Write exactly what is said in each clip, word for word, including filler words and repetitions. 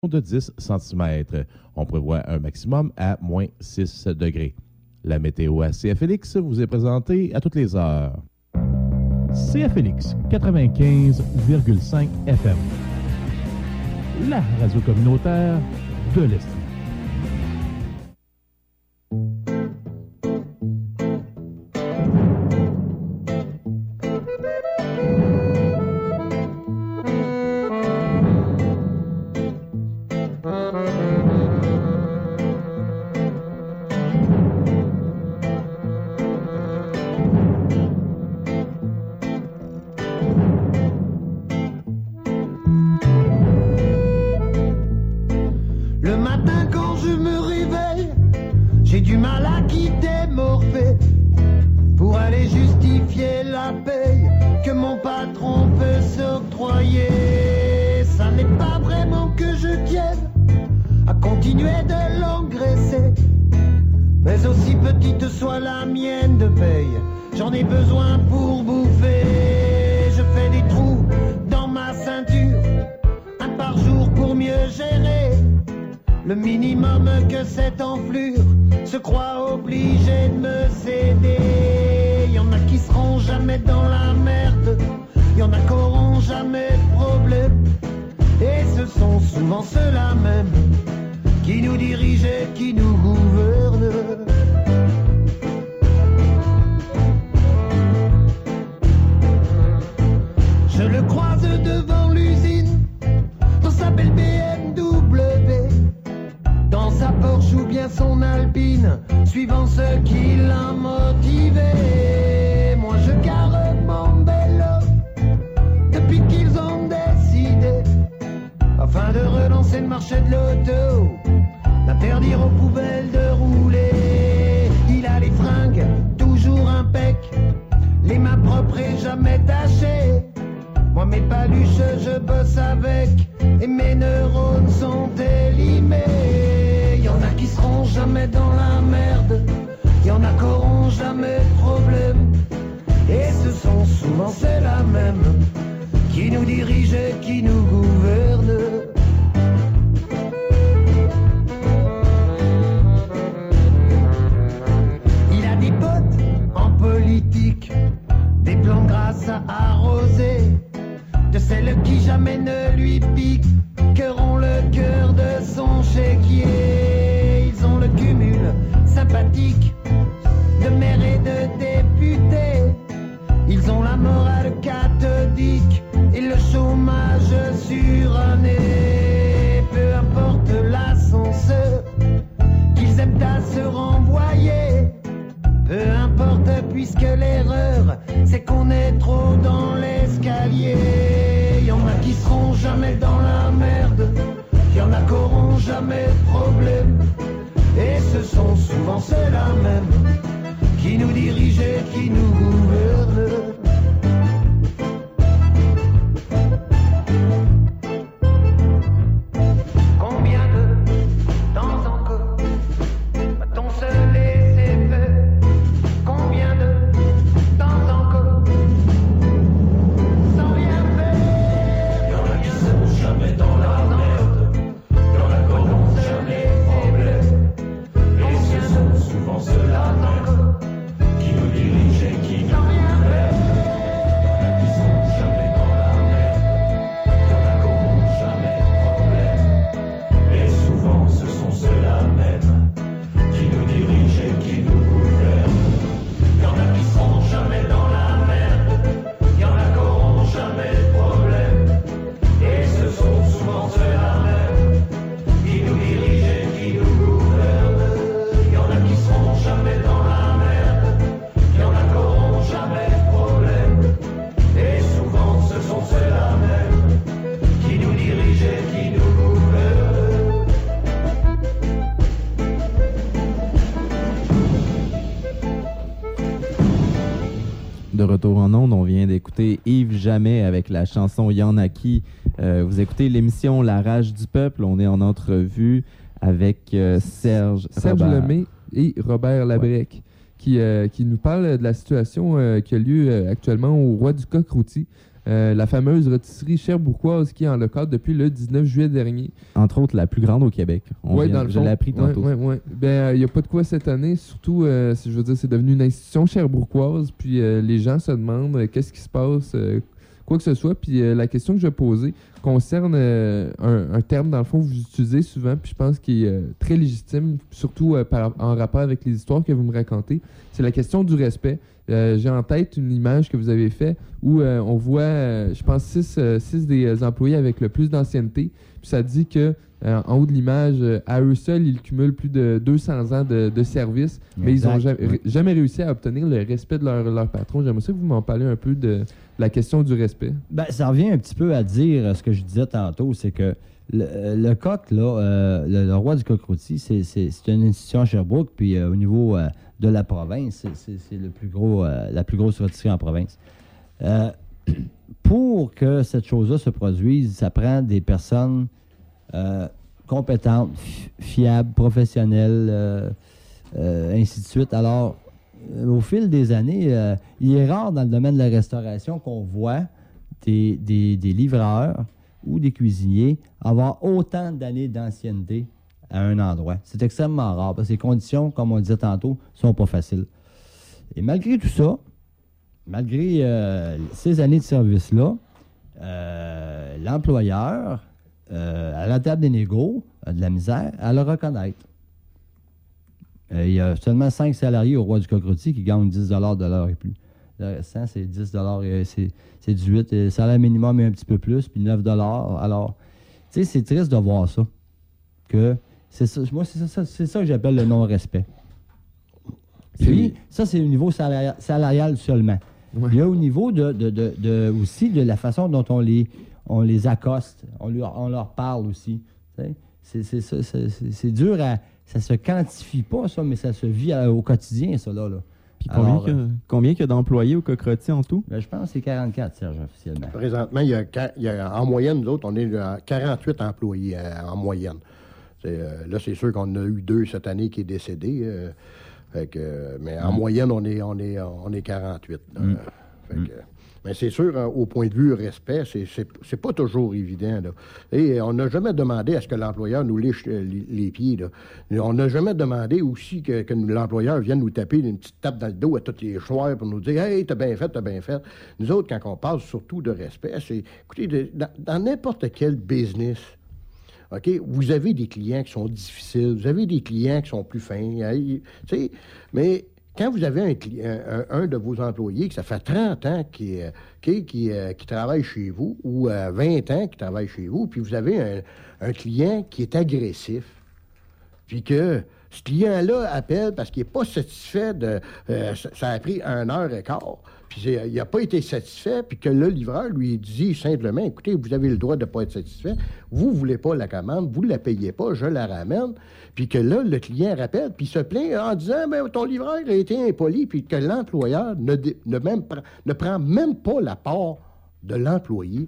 de dix centimètres. On prévoit un maximum à moins six degrés. La météo à C F L X vous est présentée à toutes les heures. C F L X quatre-vingt-quinze virgule cinq F M. La radio communautaire de l'Estrie. Retour en ondes, on vient d'écouter Yves Jamais avec la chanson Y'en a qui. Euh, vous écoutez l'émission La Rage du Peuple. On est en entrevue avec euh, Serge Serge Robert. Lemay et Robert Labrec ouais. qui, euh, qui nous parle de la situation euh, qui a lieu euh, actuellement au Roi du Coq Rôti euh, la fameuse rôtisserie cherbourgoise qui est en local depuis le dix-neuf juillet dernier. Entre autres, la plus grande au Québec. On Oui, vient- dans le je fond. l'ai appris tantôt. Oui, oui, oui. Ben, il n'y a pas de quoi cette année. Surtout, euh, je veux dire, c'est devenu une institution cherbourgoise. Puis euh, les gens se demandent euh, qu'est-ce qui se passe, euh, quoi que ce soit. Puis euh, la question que je vais poser concerne euh, un, un terme, dans le fond, que vous utilisez souvent. Puis je pense qu'il est euh, très légitime, surtout euh, par, en rapport avec les histoires que vous me racontez. C'est la question du respect. Euh, j'ai en tête une image que vous avez faite où euh, on voit, euh, je pense, six, euh, six des euh, employés avec le plus d'ancienneté. Puis ça dit que euh, en haut de l'image, euh, à eux seuls, ils cumulent plus de deux cents ans de, de service, mais ils n'ont jamais, Ouais. jamais réussi à obtenir le respect de leur, leur patron. J'aimerais ça que vous m'en parliez un peu de la question du respect. Ben, ça revient un petit peu à dire euh, ce que je disais tantôt, c'est que le, euh, le coq, là, euh, le, le roi du coq rôti, c'est, c'est, c'est une institution à Sherbrooke, puis euh, au niveau euh, de la province, c'est, c'est, c'est le plus gros, euh, la plus grosse rôtisserie en province. Euh, pour que cette chose-là se produise, ça prend des personnes euh, compétentes, fi- fiables, professionnelles, euh, euh, ainsi de suite. Alors, euh, au fil des années, euh, il est rare dans le domaine de la restauration qu'on voit des, des, des livreurs ou des cuisiniers avoir autant d'années d'ancienneté à un endroit. C'est extrêmement rare parce que les conditions, comme on disait tantôt, sont pas faciles. Et malgré tout ça, malgré euh, ces années de service-là, euh, l'employeur, euh, à la table des négos, a de la misère à le reconnaître. Euh, il y a seulement cinq salariés au Roi du Coq Rôti qui gagnent dix dollars de l'heure et plus. Le restant, c'est dix dollars, et c'est, c'est dix-huit dollars. Le salaire minimum est un petit peu plus, puis neuf dollars. Alors, tu sais, c'est triste de voir ça. Que c'est ça, moi, c'est ça, c'est ça que j'appelle le non-respect. Puis, ça, c'est au niveau salarial, salarial seulement. Ouais. Il y a au niveau de, de, de, de- aussi de la façon dont on les, on les accoste, on leur, on leur parle aussi. Tu sais. C'est, c'est, ça, c'est, c'est, c'est dur à... Ça se quantifie pas, ça, mais ça se vit à- au quotidien, ça, là. là. Puis combien, Alors, que- combien qu'il y a d'employés au Coq Rôti en tout? Ben, je pense que c'est quarante-quatre, Serge, officiellement. Présentement, il y a, qua- il y a- en moyenne, nous autres, on est à quarante-huit employés euh, en moyenne. C'est, euh, là, c'est sûr qu'on a eu deux cette année qui est décédé. euh, fait que, euh, mais en Mm. moyenne, on est, on est, on est quarante-huit. là. Mm. Fait que, mais c'est sûr, hein, au point de vue respect, c'est, c'est, c'est pas toujours évident. Là. Et on n'a jamais demandé à ce que l'employeur nous liche euh, les, les pieds. Là. On n'a jamais demandé aussi que, que l'employeur vienne nous taper une petite tape dans le dos à tous les soirs pour nous dire « Hey, t'as bien fait, t'as bien fait ». Nous autres, quand on parle surtout de respect, c'est, écoutez, de- dans, dans n'importe quel business, OK, vous avez des clients qui sont difficiles, vous avez des clients qui sont plus fins, hein, tu sais, mais quand vous avez un, cli- un, un- un de vos employés que ça fait trente ans qui, euh, qui, qui, euh, qui travaille chez vous ou euh, vingt ans qui travaille chez vous, puis vous avez un, un client qui est agressif, puis que ce client-là appelle parce qu'il n'est pas satisfait de... euh, ça, ça a pris une heure et quart, puis c'est- il n'a pas été satisfait, puis que le livreur lui dit simplement, écoutez, vous avez le droit de ne pas être satisfait, vous ne voulez pas la commande, vous ne la payez pas, je la ramène, puis que là, le client rappelle, puis se plaint en disant, ben, ton livreur a été impoli, puis que l'employeur ne, dé- ne, même, pre- ne prend même pas la part de l'employé.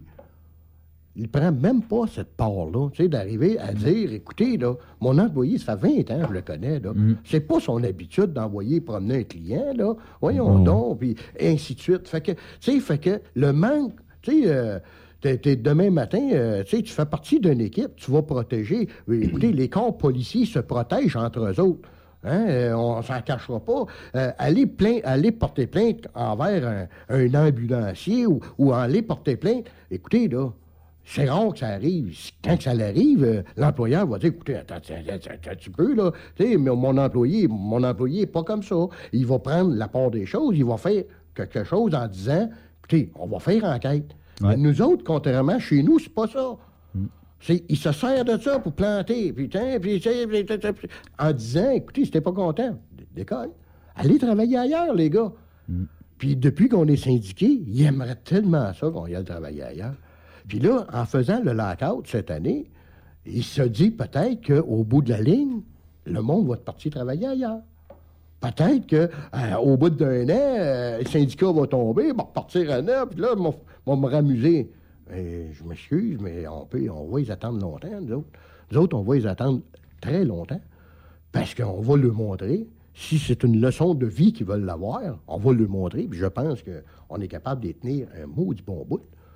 Il prend même pas cette part-là, tu sais, d'arriver à dire, écoutez, là, mon employé, ça fait vingt ans, je le connais, là. Mm. C'est pas son habitude d'envoyer promener un client, là. Voyons Mm. donc, puis ainsi de suite. Fait que, tu sais, fait que le manque, tu sais, euh, t'es- t'es demain matin, euh, tu sais, tu fais partie d'une équipe, tu vas protéger. Euh, Écoutez, les corps policiers se protègent entre eux autres. Hein, euh, on s'en cachera pas. Euh, aller, plain- aller porter plainte envers un, un ambulancier ou, ou aller porter plainte, écoutez, là, c'est rare que ça arrive. Quand que ça l'arrive, euh, l'employeur va dire, écoutez, attends, attends, attends, attends un petit peu, là. Tu sais, mais mon employé, mon employé n'est pas comme ça. Il va prendre la part des choses, il va faire quelque chose en disant, écoutez, on va faire enquête. Ouais. Mais nous autres, contrairement, chez nous, c'est pas ça. C'est, il se sert de ça pour planter, puis, tiens, puis, tiens, puis, tiens, tiens, puis, en disant, écoutez, si t'es pas content, d- décolle. Allez travailler ailleurs, les gars. Puis depuis qu'on est syndiqué, il aimerait tellement ça qu'on y aille travailler ailleurs. Puis là, en faisant le lockout cette année, il se dit peut-être qu'au bout de la ligne, le monde va partir travailler ailleurs. Peut-être qu'au bout d'un an, euh, le syndicat va tomber, va repartir à neuf, puis là, ils vont vont me ramuser. Et je m'excuse, mais on peut, on va les attendre longtemps, nous autres. Nous autres, on va les attendre très longtemps, parce qu'on va leur montrer. Si c'est une leçon de vie qu'ils veulent l'avoir, on va leur montrer, puis je pense qu'on est capable d'y tenir un maudit bon bout.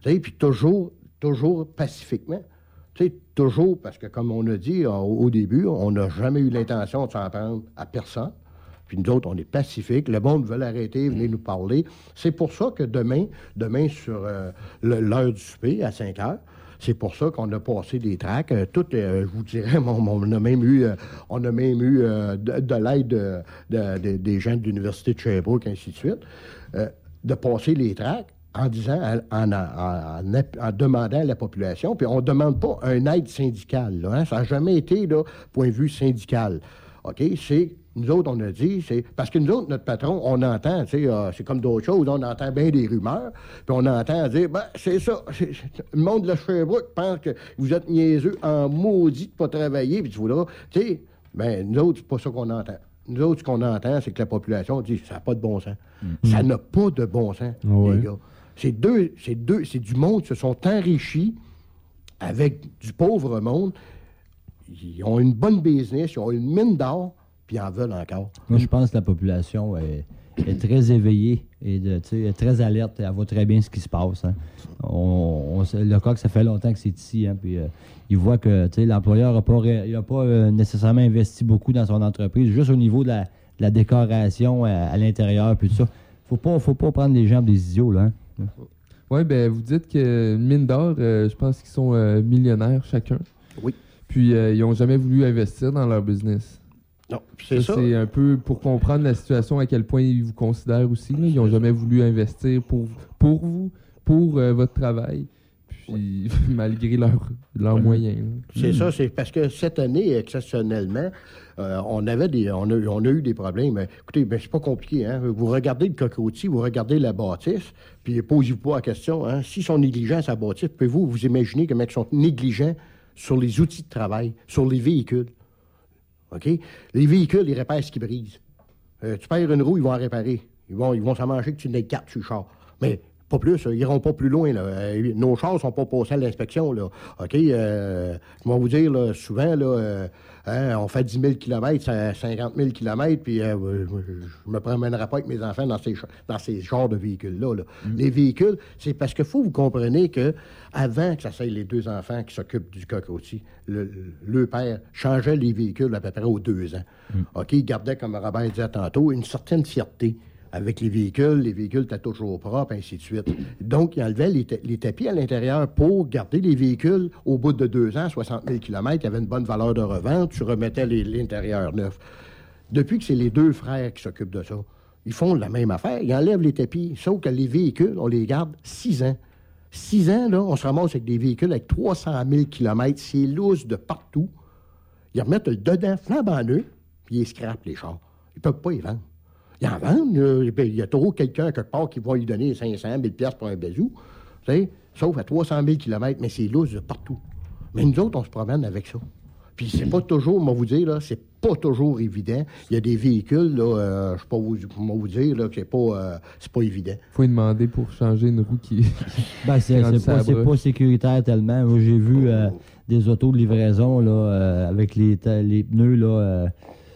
Tu sais, puis toujours, toujours pacifiquement. Tu sais, toujours, parce que comme on a dit au, au début, on n'a jamais eu l'intention de s'en prendre à personne. Puis nous autres, on est pacifiques. Le monde veut l'arrêter, venez nous parler. C'est pour ça que demain, demain sur euh, le- l'heure du souper, à cinq heures, c'est pour ça qu'on a passé des tracts. Euh, tout, euh, je vous dirais, on, on a même eu, euh, on a même eu euh, de, de l'aide de, de- de- des gens de l'Université de Sherbrooke, ainsi de suite, euh, de passer les tracts en disant, en, en- en- en- en demandant à la population, puis on ne demande pas un aide syndicale, là, hein. Ça n'a jamais été, là, point de vue syndical. OK? C'est, nous autres, on a dit, c'est, parce que nous autres, notre patron, on entend, tu sais, euh, c'est comme d'autres choses, on entend bien des rumeurs, puis on entend dire, ben, c'est ça, c'est- c'est- le monde de la Sherbrooke pense que vous êtes niaiseux en maudit de pas travailler, puis tu vois, tu sais, ben, nous autres, c'est pas ça qu'on entend. Nous autres, ce qu'on entend, c'est que la population dit, ça n'a pas de bon sens. Ça n'a pas de bon sens, Ouais. les gars. C'est deux, c'est deux, c'est du monde qui se sont enrichis avec du pauvre monde. Ils ont une bonne business, ils ont une mine d'or, puis ils en veulent encore. Moi, je pense que la population est, est très éveillée et de, tu sais, est très alerte. Elle voit très bien ce qui se passe. Hein. On, on sait- le coq, ça fait longtemps que c'est ici. Hein, puis, euh, il voit que tu sais, l'employeur n'a pas, ré- il a pas euh, nécessairement investi beaucoup dans son entreprise, juste au niveau de la, de la décoration à, à l'intérieur, puis tout ça. Faut pas, faut pas prendre les gens pour des idiots, là. Hein. Oui, ben vous dites que mine d'or, euh, je pense qu'ils sont euh, millionnaires chacun. Oui. Puis euh, ils n'ont jamais voulu investir dans leur business. Non, c'est ça. C'est un peu pour comprendre la situation, à quel point ils vous considèrent aussi. Là. Ils n'ont jamais voulu investir pour, pour vous, pour euh, votre travail, puis malgré leurs leurs moyens. là. C'est Mm. ça, c'est parce que cette année, exceptionnellement, euh, on avait des, on a, on a eu des problèmes. Mais, écoutez, ben, c'est pas compliqué. Hein? Vous regardez le coq-rôti, vous regardez la bâtisse, puis posez-vous pas la question. Hein? S'ils sont négligents à sa bâtisse, pouvez-vous vous imaginer comment ils sont négligents sur les outils de travail, sur les véhicules? OK? Les véhicules, ils réparent ce qui brise. Euh, tu perds une roue, ils vont en réparer. Ils vont, ils vont s'en manger que tu n'aies quatre sur le char. Mais pas plus, ils iront pas plus loin. Là. Euh, nos chars ne sont pas passés à l'inspection. Là. OK? Euh, je vais vous dire, là, souvent, là, euh, hein, on fait dix mille kilomètres, cinquante mille kilomètres, puis euh, je me promènerai pas avec mes enfants dans ces, dans ces genres de véhicules-là. Là. Mm. Les véhicules, c'est parce qu'il faut que vous compreniez que avant que ça soit les deux enfants qui s'occupent du coq-rôti, le, le père changeait les véhicules à peu près aux deux ans. Mm. OK? Il gardait, comme Robert disait tantôt, une certaine fierté avec les véhicules. Les véhicules étaient toujours propres, ainsi de suite. Donc, il enlevait les, ta- les tapis à l'intérieur pour garder les véhicules au bout de deux ans, soixante mille kilomètres, il y avait une bonne valeur de revente, tu remettais les- l'intérieur neuf. Depuis que c'est les deux frères qui s'occupent de ça, ils font la même affaire, ils enlèvent les tapis, sauf que les véhicules, on les garde six ans. Six ans, là, on se ramasse avec des véhicules avec trois cent mille kilomètres, c'est lousse de partout. Ils remettent le dedans flambant neuf, puis ils scrapent les chars. Ils peuvent pas y vendre. Ils en vendent. euh, Il y a toujours quelqu'un quelque part qui va lui donner cinq cent mille piastres pour un bazou. Tu sais, sauf à trois cent mille kilomètres, mais c'est lousse de partout. Mais nous autres, on se promène avec ça. Puis c'est pas toujours, moi vous dire, là, c'est pas toujours évident. Il y a des véhicules, là, euh, je peux pas vous, moi vous dire, là, que c'est pas, euh, c'est pas évident. Faut y demander pour changer une roue qui. Ben, c'est Rendu c'est pas, ça c'est broche. pas sécuritaire tellement. Moi, j'ai vu euh, des autos de livraison là, euh, avec les, ta- les pneus. Là, euh,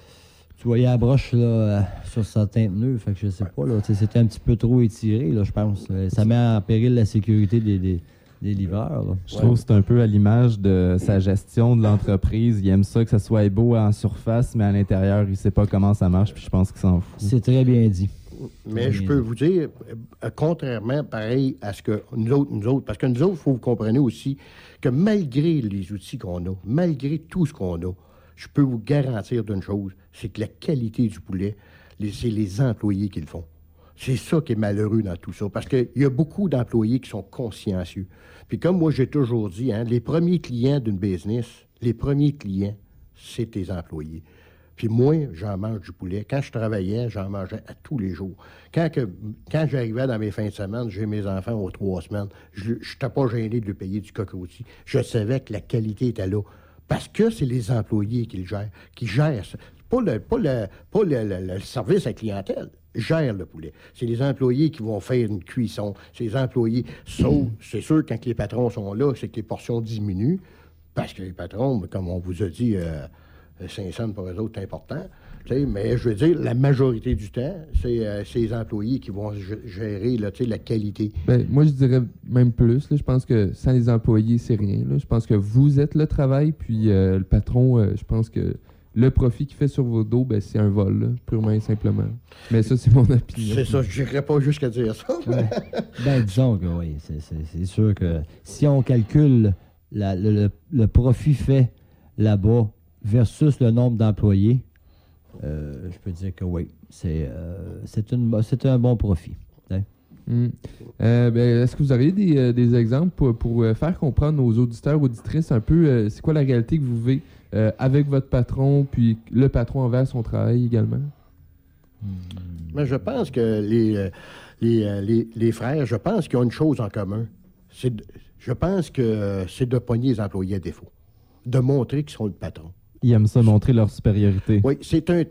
tu voyais la broche là, euh, sur certains pneus. Fait que je sais pas. Là, tu sais, c'était un petit peu trop étiré, là, je pense. Euh, Ça met en péril la sécurité des, des, des livreurs. Là. Je trouve que c'est un peu à l'image de sa gestion de l'entreprise. Il aime ça que ça soit beau en surface, mais à l'intérieur, il sait pas comment ça marche, puis je pense qu'il s'en fout. C'est très bien dit. Mais je peux vous dire, euh, contrairement, pareil, à ce que nous autres, nous autres, parce que nous autres, il faut que vous compreniez aussi que malgré les outils qu'on a, malgré tout ce qu'on a, je peux vous garantir d'une chose, c'est que la qualité du poulet, les- c'est les employés qui le font. C'est ça qui est malheureux dans tout ça, parce qu'il y a beaucoup d'employés qui sont consciencieux. Puis comme moi, j'ai toujours dit, hein, les premiers clients d'une business, les premiers clients, c'est tes employés. Puis moi, j'en mange du poulet. Quand je travaillais, j'en mangeais à tous les jours. Quand, que, quand j'arrivais dans mes fins de semaine, j'ai mes enfants aux trois semaines, je n'étais pas gêné de lui payer du coq-rôti. Je savais que la qualité était là. Parce que c'est les employés qui le gèrent, qui gèrent ça. Pas le, pas le, pas le, le- le service à la clientèle. Gèrent le poulet. C'est les employés qui vont faire une cuisson. C'est les employés. Sauf, c'est sûr, quand les patrons sont là, c'est que les portions diminuent. Parce que les patrons, comme on vous a dit, euh, cinq cents pour eux autres, c'est important. T'sais, mais je veux dire, la majorité du temps, c'est euh, ces employés qui vont g- gérer là, la qualité. Ben, moi, je dirais même plus. Là, je pense que sans les employés, c'est rien. Là. Je pense que vous êtes le travail, puis euh, le patron, euh, je pense que le profit qu'il fait sur vos dos, ben, c'est un vol, là, purement et simplement. Mais ça, c'est mon opinion. C'est ça, je n'irais pas jusqu'à dire ça. Ouais. Ben, disons que oui, c'est, c'est, c'est sûr que si on calcule la- le, le- le profit fait là-bas versus le nombre d'employés, euh, je peux dire que oui, c'est, euh, c'est, une, bo- c'est un bon profit. Hein. Mm. Euh, ben, est-ce que vous auriez des, euh, des exemples pour, pour euh, faire comprendre nos auditeurs, auditrices, un peu euh, c'est quoi la réalité que vous vivez euh, avec votre patron, puis le patron envers son travail également? Mais je pense que les, euh, les, euh, les, les frères, je pense qu'ils ont une chose en commun. C'est de- je pense que euh, c'est de pogner les employés à défaut, de montrer qu'ils sont le patron. Ils aiment ça montrer leur supériorité. Oui, c'est un.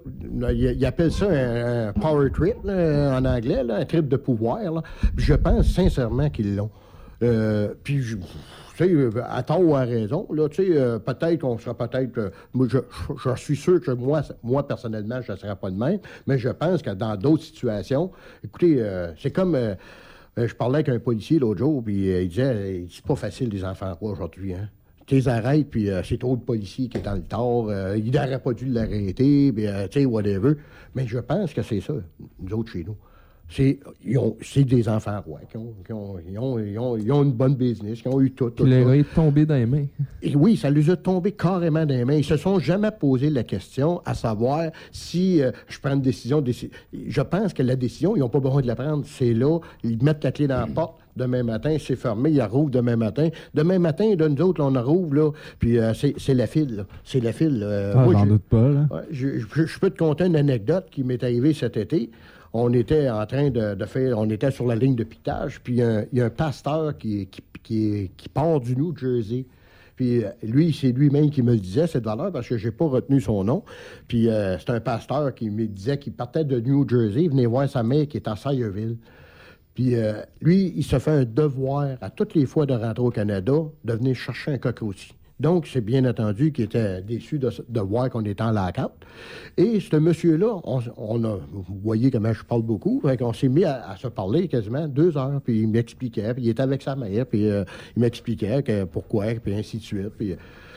Ils ils appellent ça un, un power trip là, en anglais, là, un trip de pouvoir. Là. Puis je pense sincèrement qu'ils l'ont. Euh, puis, je- tu sais, à tort ou à raison, là, tu sais, euh, peut-être qu'on sera peut-être. euh, moi, je, je- je suis sûr que moi, moi personnellement, je ne serai pas de même, mais je pense que dans d'autres situations, écoutez, euh, c'est comme. euh, euh, je parlais avec un policier l'autre jour, puis euh, il disait euh, c'est pas facile, les enfants quoi aujourd'hui, hein. Tu les arrêtes, puis euh, c'est trop de policiers qui est dans le tort. Euh, il n'aurait pas dû l'arrêter, puis euh, tu sais, whatever. Mais je pense que c'est ça, nous autres chez nous. C'est, ils ont, c'est des enfants rois qui ont, qui ont, ils ont, ils ont, ils ont une bonne business, qui ont eu tout. tout Puis ça. l'héroïne est tombée dans les mains. Et oui, ça les a tombés carrément dans les mains. Ils se sont jamais posé la question à savoir si euh, je prends une décision. déci- Je pense que la décision, ils n'ont pas besoin de la prendre. C'est là, ils mettent la clé dans la porte. Demain matin, c'est fermé, ils la rouvrent demain matin. Demain matin, de nous autres, on la rouvre, là. Puis euh, c'est, c'est la file, là. C'est la file. euh, Ah, moi, j'en je- doute pas, là. Ouais, je, je- je peux te conter une anecdote qui m'est arrivée cet été. On était en train de, de faire, on était sur la ligne de piquetage, puis il y a un- il y, a un pasteur qui, qui, qui, qui part du New Jersey. Puis euh, lui, c'est lui-même qui me le disait, cette valeur, parce que j'ai pas retenu son nom. Puis euh, c'est un pasteur qui me disait qu'il partait de New Jersey, il venait voir sa mère qui est à Sayreville. Puis euh, lui, il se fait un devoir à toutes les fois de rentrer au Canada de venir chercher un coq rôti. Donc, c'est bien entendu qu'il était déçu de, de voir qu'on était en lockout. Et ce monsieur-là, on, on a, vous voyez comment je parle beaucoup, fait qu'on s'est mis à, à se parler quasiment deux heures, puis il m'expliquait, puis il était avec sa mère, puis euh, il m'expliquait que pourquoi, puis ainsi de suite. Puis, euh,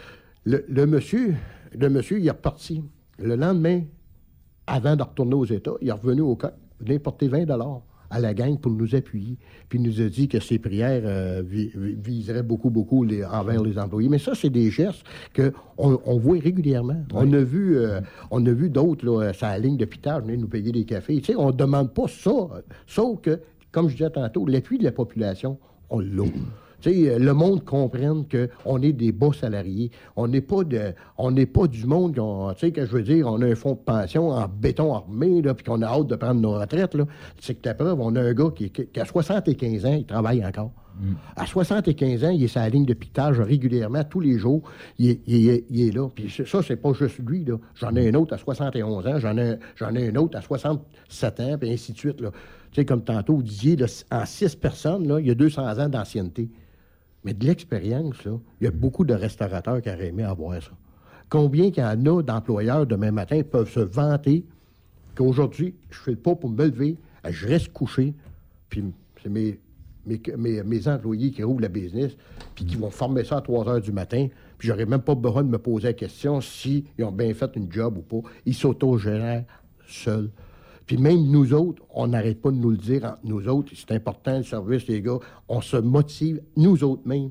le, le monsieur, le monsieur, il est reparti. Le lendemain, avant de retourner aux États, il est revenu au coq, il venait porter vingt dollars à la gang pour nous appuyer. Puis il nous a dit que ses prières euh, vi- vi- viseraient beaucoup, beaucoup les, envers les employés. Mais ça, c'est des gestes qu'on on voit régulièrement. On a vu, euh, on a vu d'autres, là, sur la ligne de pitage, venir nous payer des cafés. Tu sais, on ne demande pas ça. Sauf que, comme je disais tantôt, l'appui de la population, on l'a. Tu sais, le monde comprenne qu'on est des bas salariés. On n'est pas de, on n'est pas du monde, tu sais, que je veux dire, on a un fonds de pension en béton armé, là, puis qu'on a hâte de prendre nos retraites, là. C'est que la preuve, on a un gars qui, qui a soixante-quinze ans, il travaille encore. Mm. À soixante-quinze ans, il est sur la ligne de piquetage régulièrement, tous les jours. Il est, il est, il est là. Puis ça, c'est pas juste lui, là. J'en ai un autre à soixante et onze ans, j'en ai, j'en ai un autre à soixante-sept ans, puis ainsi de suite, là. Tu sais, comme tantôt, vous disiez, là, en six personnes, là, il y a deux cents ans d'ancienneté. Mais de l'expérience, là, il y a beaucoup de restaurateurs qui auraient aimé avoir ça. Combien qu'il y en a d'employeurs demain matin peuvent se vanter qu'aujourd'hui, je fais le pas pour me lever, je reste couché, puis c'est mes, mes, mes, mes employés qui rouvrent la business, puis qui vont former ça à trois heures du matin, puis j'aurais même pas besoin de me poser la question s'ils ont bien fait une job ou pas. Ils s'autogèrent seuls. Puis même nous autres, on n'arrête pas de nous le dire entre nous autres. C'est important, le service, les gars. On se motive, nous autres même,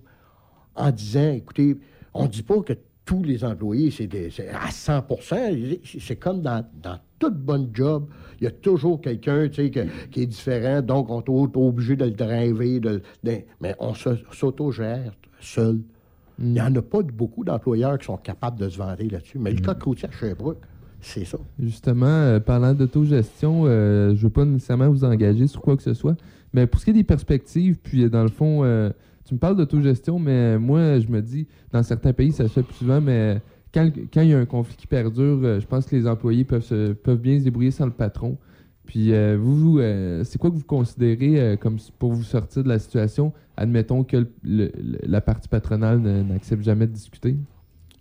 en disant, écoutez, on ne dit pas que tous les employés, c'est, des, c'est à cent pour cent. C'est comme dans, dans toute bonne job. Il y a toujours quelqu'un, tu sais, que, qui est différent. Donc, on est obligé de le driver. De, de, mais on se, s'autogère seul. Mm. Il n'y en a pas beaucoup d'employeurs qui sont capables de se vanter là-dessus. Mais mm. le cas de côté à Sherbrooke, c'est ça. Justement, euh, parlant d'autogestion, euh, je ne veux pas nécessairement vous engager sur quoi que ce soit, mais pour ce qui est des perspectives, puis euh, dans le fond, euh, tu me parles d'autogestion, mais moi, je me dis, dans certains pays, ça se fait plus souvent, mais quand, quand il y a un conflit qui perdure, euh, je pense que les employés peuvent, se, peuvent bien se débrouiller sans le patron. Puis euh, vous, euh, c'est quoi que vous considérez euh, comme pour vous sortir de la situation? Admettons que le, le, la partie patronale ne, n'accepte jamais de discuter.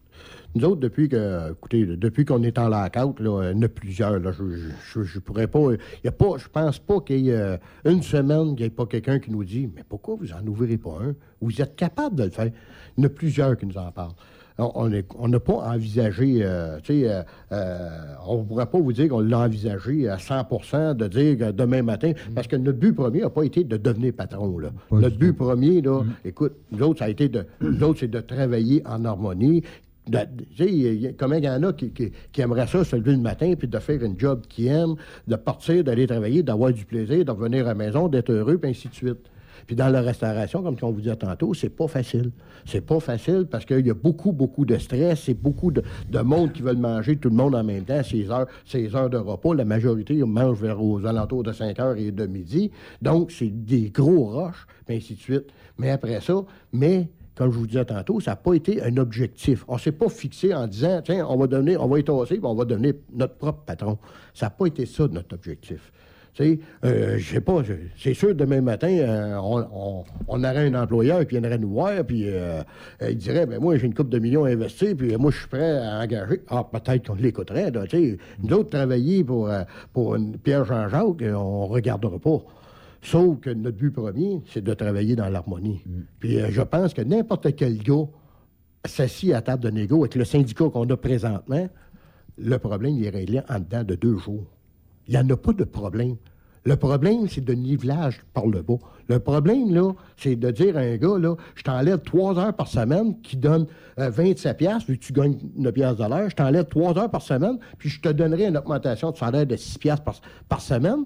Nous autres, depuis que, écoutez, depuis qu'on est en lockout, là, il y en a plusieurs. Là, je, je, je pourrais pas. Il y a pas. Je pense pas qu'il y ait euh, une semaine qu'il n'y ait pas quelqu'un qui nous dit mais pourquoi vous n'en ouvrez pas un? Vous êtes capable de le faire. Il y en a plusieurs qui nous en parlent. On n'a on pas envisagé, euh, tu sais, euh, euh, on ne pourrait pas vous dire qu'on l'a envisagé à cent pour cent de dire que demain matin, mm. parce que notre but premier n'a pas été de devenir patron. Là. Notre but tout. premier, là, mm. écoute, nous autres, ça a été de, nous autres, c'est de travailler en harmonie. Tu sais, comment il y en a qui, qui, qui aimeraient ça, se lever le matin, puis de faire une job qu'ils aiment, de partir, d'aller travailler, d'avoir du plaisir, de revenir à la maison, d'être heureux, puis ainsi de suite. Puis dans la restauration, comme on vous disait tantôt, c'est pas facile. C'est pas facile parce qu'il y a beaucoup, beaucoup de stress, c'est beaucoup de, de monde qui veulent manger tout le monde en même temps, ces heures, ces heures de repas. La majorité, ils mangent vers aux alentours de cinq heures et de midi. Donc, c'est des gros rushs, puis ainsi de suite. Mais après ça, mais... Comme je vous disais tantôt, ça n'a pas été un objectif. On ne s'est pas fixé en disant, tiens, on va devenir, on va étasser, puis on va devenir notre propre patron. Ça n'a pas été ça, notre objectif. Tu sais, euh, je sais pas, je, c'est sûr, demain matin, euh, on, on, on aurait un employeur qui viendrait nous voir, puis euh, euh, il dirait, ben moi, j'ai une couple de millions à investir, puis euh, moi, je suis prêt à engager. Ah, peut-être qu'on l'écouterait, là, tu sais. Nous autres, travailler pour, euh, pour une Pierre Jean-Jacques, on ne regardera pas. Sauf que notre but premier, c'est de travailler dans l'harmonie. Mm. Puis euh, je pense que n'importe quel gars s'assit à table de négo avec le syndicat qu'on a présentement, le problème, il est réglé en dedans de deux jours. Il n'y en a pas de problème. Le problème, c'est de nivelage par le bas. Le problème, là, c'est de dire à un gars, là, je t'enlève trois heures par semaine qui donne euh, vingt-sept piastres, vu que tu gagnes neuf piastres de l'heure, je t'enlève trois heures par semaine, puis je te donnerai une augmentation de salaire de six piastres par, par semaine.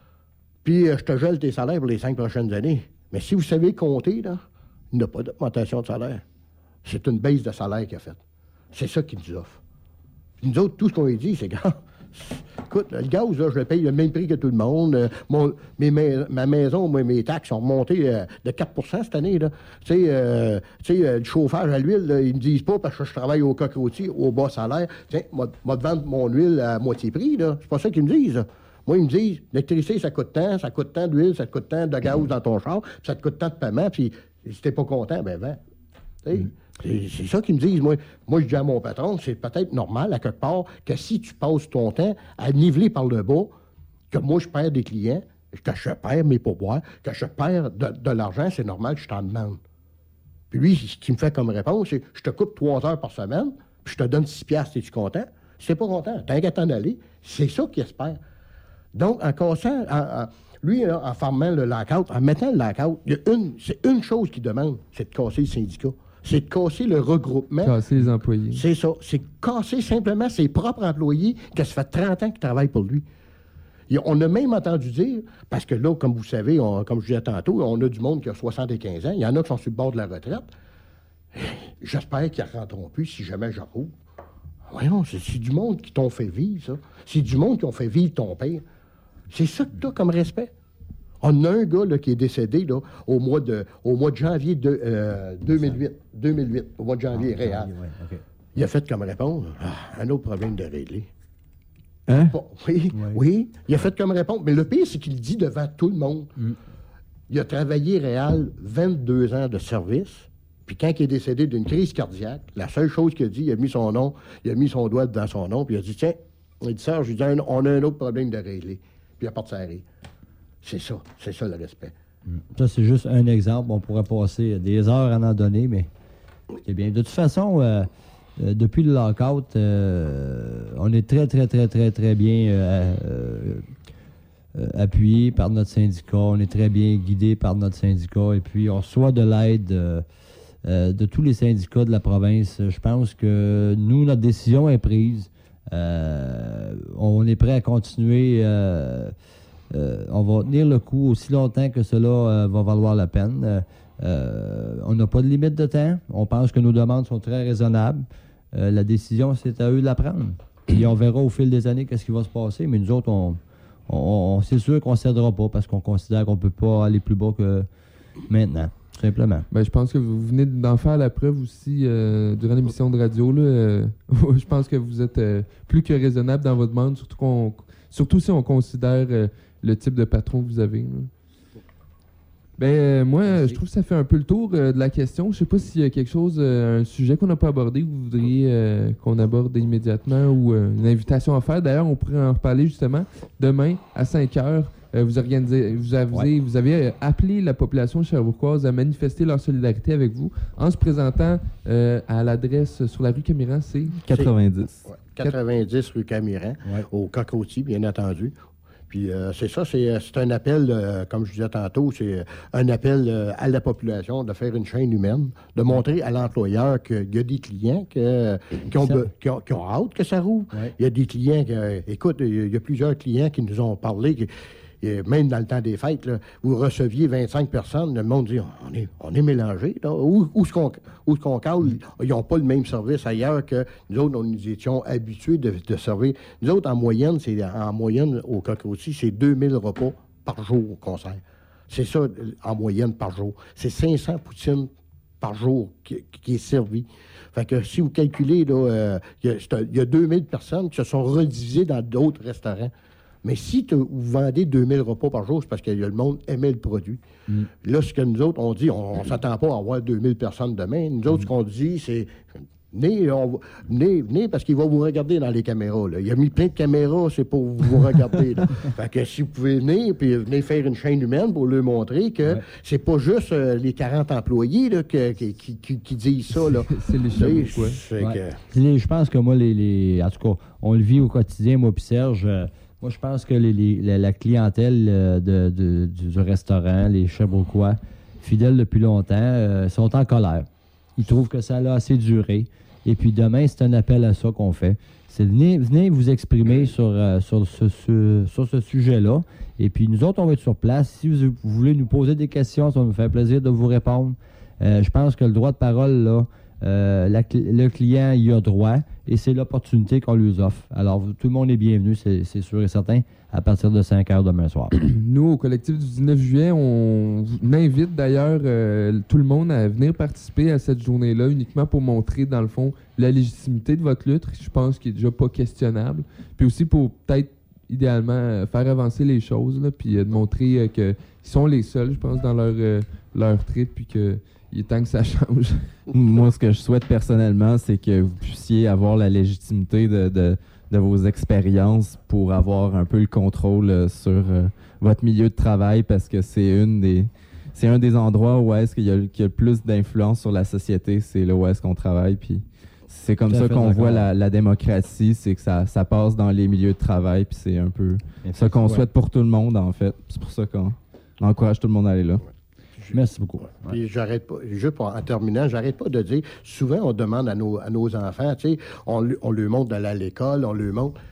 Puis euh, je te gèle tes salaires pour les cinq prochaines années. Mais si vous savez compter, là, il n'y a pas d'augmentation de salaire. C'est une baisse de salaire qu'il a faite. C'est ça qu'il nous offre. Puis nous autres, tout ce qu'on lui dit, c'est que, écoute, le gaz, là, je le paye le même prix que tout le monde. Euh, mon, mes, mes, ma maison, moi, mes taxes sont remontées euh, de quatre pour cent cette année. Là. Tu sais, euh, euh, le chauffage à l'huile, là, ils ne me disent pas parce que je travaille au coq rôti au bas salaire. Tiens, moi, moi, de vendre mon huile à moitié prix, là. C'est pas ça qu'ils me disent, là. Moi, ils me disent, l'électricité, ça coûte tant, ça coûte tant d'huile, ça te coûte tant de gaz dans ton char, puis ça te coûte tant de paiement, puis si t'es pas content, ben vends. Mm. C'est, c'est ça qu'ils me disent. Moi, moi, je dis à mon patron, c'est peut-être normal, à quelque part, que si tu passes ton temps à niveler par le bas, que moi, je perds des clients, que je perds mes pourboires, que je perds de, de l'argent, c'est normal que je t'en demande. Puis lui, ce qu'il me fait comme réponse, c'est, je te coupe trois heures par semaine, puis je te donne six piastres, es-tu content? Si t'es pas content, t'as qu'à t'en aller. C'est ça qu'il espère. Donc, en cassant, en, en, lui, là, en formant le lockout, en mettant le lockout, il y a une, c'est une chose qu'il demande, c'est de casser le syndicat. C'est de casser le regroupement. Casser les employés. C'est ça. C'est casser simplement ses propres employés, que ça fait trente ans qu'ils travaillent pour lui. Et on a même entendu dire, parce que là, comme vous savez, on, comme je disais tantôt, on a du monde qui a soixante-quinze ans. Il y en a qui sont sur le bord de la retraite. J'espère qu'ils ne rentreront plus si jamais j'en roule. Voyons, c'est, c'est du monde qui t'ont fait vivre, ça. C'est du monde qui ont fait vivre ton père. C'est ça que tu as comme respect. On a un gars là, qui est décédé là, au, mois de, au mois de janvier de, euh, deux mille huit. deux mille huit, au mois de janvier, ah, réel. Ouais, okay. Il a fait comme réponse, ah, un autre problème de régler. Hein? Bon, oui, ouais. oui, il a fait comme réponse. Mais le pire, c'est qu'il le dit devant tout le monde. Mm. Il a travaillé réel vingt-deux ans de service. Puis quand il est décédé d'une crise cardiaque, la seule chose qu'il a dit, il a mis son nom, il a mis son doigt dans son nom, puis il a dit, tiens, il dit, Serge, dit, on a un autre problème de régler. Puis il a parti à rire. C'est ça, c'est ça le respect. Ça, c'est juste un exemple. On pourrait passer des heures à en donner, mais c'est bien. De toute façon, euh, euh, depuis le lockout, euh, on est très, très, très, très, très bien euh, euh, appuyé par notre syndicat. On est très bien guidé par notre syndicat. Et puis, on reçoit de l'aide euh, euh, de tous les syndicats de la province. Je pense que nous, notre décision est prise. Euh, on est prêt à continuer. Euh, euh, on va tenir le coup aussi longtemps que cela euh, va valoir la peine. Euh, on n'a pas de limite de temps. On pense que nos demandes sont très raisonnables. Euh, la décision, c'est à eux de la prendre. Et on verra au fil des années qu'est-ce qui va se passer. Mais nous autres, on, on, on, c'est sûr qu'on ne cédera pas parce qu'on considère qu'on ne peut pas aller plus bas que maintenant. Simplement. Ben, je pense que vous venez d'en faire la preuve aussi euh, durant l'émission de radio. Là, euh, je pense que vous êtes euh, plus que raisonnable dans votre demande, surtout, qu'on, surtout si on considère euh, le type de patron que vous avez. Là. Ben, euh, moi, Merci. je trouve que ça fait un peu le tour euh, de la question. Je sais pas s'il y a quelque chose, euh, un sujet qu'on n'a pas abordé que vous voudriez euh, qu'on aborde immédiatement ou euh, une invitation à faire. D'ailleurs, on pourrait en reparler justement demain à cinq heures. Euh, vous, organisez, vous avez, Ouais. vous avez euh, appelé la population cherbourgoise à manifester leur solidarité avec vous en se présentant euh, à l'adresse sur la rue Camiran, c'est... quatre-vingt-dix. Ouais. quatre-vingt-dix rue Camiran, Ouais. au Coq-Rôti, bien entendu. Puis euh, c'est ça, c'est, c'est un appel, euh, comme je disais tantôt, c'est un appel euh, à la population de faire une chaîne humaine, de montrer à l'employeur qu'il y a des clients que- qui, ont, Ça- be- qui, ont, qui ont hâte que ça roule. Ouais. Il y a des clients, qui, euh, écoute, il y a plusieurs clients qui nous ont parlé, qui- et même dans le temps des fêtes, là, vous receviez vingt-cinq personnes, le monde dit on est, on est mélangés. Là. Où, où est-ce qu'on, où est-ce qu'on cale? Ils n'ont pas le même service ailleurs que nous autres, on nous étions habitués de, de servir. Nous autres, en moyenne, c'est en moyenne au Coq-Rôti, c'est deux mille repas par jour qu'on sert. C'est ça, en moyenne, par jour. C'est cinq cents poutines par jour qui, qui est servi. Fait que si vous calculez, là, euh, il y a- c'est un- il y a deux mille personnes qui se sont redivisées dans d'autres restaurants. Mais si te- vous vendez deux mille repas par jour, c'est parce que le monde aimait le produit. Mm. Là, ce que nous autres, on dit, on ne s'attend pas à avoir deux mille personnes demain. Nous autres, ce qu'on dit, c'est venez, on va- venez, venez, parce qu'il va vous regarder dans les caméras. Là. Il a mis plein de caméras, c'est pour vous regarder. Là. Fait que si vous pouvez venir, puis venez faire une chaîne humaine pour leur montrer que Ouais. c'est pas juste euh, les quarante employés là, que- qui, qui- qui- qui disent ça. Là. C'est les Tu sais, Cherbourgois. c'est Ouais. que- Les- Je pense que moi, les, les- en tout cas, on le vit au quotidien, moi puis Serge. euh, moi, je pense que les- les- la, la clientèle euh, de, de- du, du restaurant, les Cherbourgois, fidèles depuis longtemps, euh, sont en colère. Ils trouvent que ça a assez duré. Et puis demain, c'est un appel à ça qu'on fait. C'est venez, venez vous exprimer sur, euh, sur ce, ce- sur ce sujet-là. Et puis nous autres, on va être sur place. Si vous, vous voulez nous poser des questions, ça va nous faire plaisir de vous répondre. Euh, je pense que le droit de parole, là, euh, la cl- le client y a droit et c'est l'opportunité qu'on lui offre. Alors, vous- tout le monde est bienvenu, c'est c'est sûr et certain, à partir de cinq heures demain soir. Nous, au collectif du dix-neuf juillet, on vous invite d'ailleurs euh, tout le monde à venir participer à cette journée-là uniquement pour montrer, dans le fond, la légitimité de votre lutte, je pense qu'il est déjà pas questionnable. Puis aussi pour peut-être, idéalement, euh, faire avancer les choses, là, puis euh, de montrer euh, qu'ils sont les seuls, je pense, dans leur, euh, leur trip, puis qu'il est temps que ça change. Moi, ce que je souhaite personnellement, c'est que vous puissiez avoir la légitimité de, de, de vos expériences pour avoir un peu le contrôle euh, sur euh, votre milieu de travail parce que c'est une des c'est un des endroits où est-ce qu'il y a, qu'il y a le plus d'influence sur la société, c'est là où est-ce qu'on travaille. Puis c'est comme Tout à ça fait qu'on d'accord. voit la, la démocratie, c'est que ça, ça passe dans les milieux de travail, puis c'est un peu ça qu'on Ouais. souhaite pour tout le monde en fait. C'est pour ça qu'on encourage tout le monde à aller là. Merci beaucoup. Puis j'arrête pas, juste pour- en terminant, j'arrête pas de dire, souvent on demande à nos, à nos enfants, tu sais, on, lui- on leur montre d'aller à l'école, on leur montre,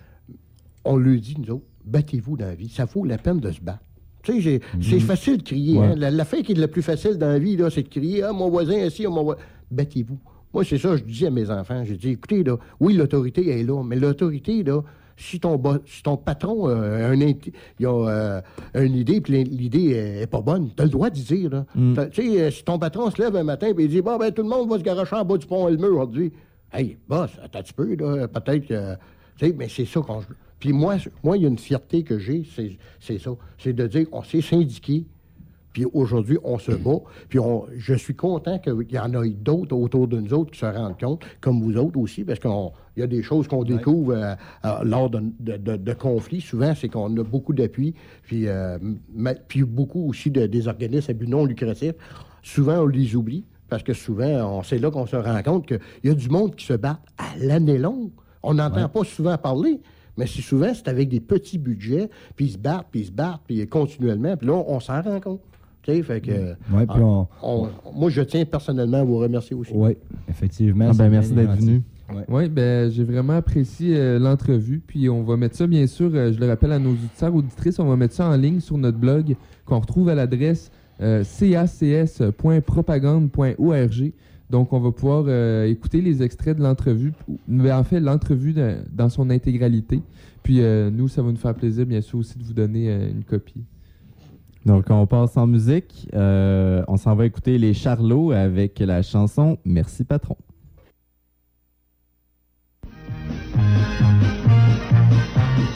on leur dit, nous autres, battez-vous dans la vie, ça vaut la peine de se battre. Tu sais, j'ai- c'est facile de crier. Ouais. Hein? La, la fin qui est la plus facile dans la vie, là, c'est de crier, ah, mon voisin ici, mon voisin. Battez-vous. Moi, c'est ça que je dis à mes enfants. J'ai dit, écoutez, là, oui, l'autorité est là, mais l'autorité, là, si ton, bo- si ton patron euh, a, un int- il a euh, une idée, puis l'idée est, est pas bonne, tu as le droit d'y dire. Là. Mm. T'as- Tu sais, euh, si ton patron se lève un matin et il dit, bon, ben, tout le monde va se garocher en bas du pont Elmer aujourd'hui. Hey, boss, attends un petit peu, là, peut-être que. Tu sais, mais c'est ça qu'on. Puis moi, moi, il y a une fierté que j'ai, c'est c'est ça. C'est de dire qu'on s'est syndiqué. Puis aujourd'hui, on se bat. Puis on, je suis content qu'il y en ait d'autres autour de nous autres qui se rendent compte, comme vous autres aussi, parce qu'il y a des choses qu'on découvre euh, euh, lors de, de- de- de conflits. Souvent, c'est qu'on a beaucoup d'appui, puis, euh, ma- puis beaucoup aussi de, des organismes à but non lucratif. Souvent, on les oublie, parce que souvent, on- c'est là qu'on se rend compte qu'il y a du monde qui se bat à l'année longue. On n'entend pas souvent parler. Mais c'est souvent, c'est avec des petits budgets, puis ils se battent, puis ils se battent, puis continuellement. Puis là, on, on s'en rend compte. Tu sais, fait que... Ouais, puis on- on- moi, je tiens personnellement à vous remercier aussi. Oui, effectivement. Ah, ben, c'est merci bien d'être gentil. venu. Ouais. Oui, ben j'ai vraiment apprécié euh, l'entrevue. Puis on va mettre ça, bien sûr, euh, je le rappelle à nos auditeurs, auditrices, on va mettre ça en ligne sur notre blog qu'on retrouve à l'adresse euh, c a c s point propagande point org. Donc on va pouvoir euh, écouter les extraits de l'entrevue, mais en fait l'entrevue de- dans son intégralité. Puis euh, nous, ça va nous faire plaisir, bien sûr, aussi de vous donner euh, une copie. Donc, on passe en musique. Euh, on s'en va écouter les Charlots avec la chanson Merci Patron.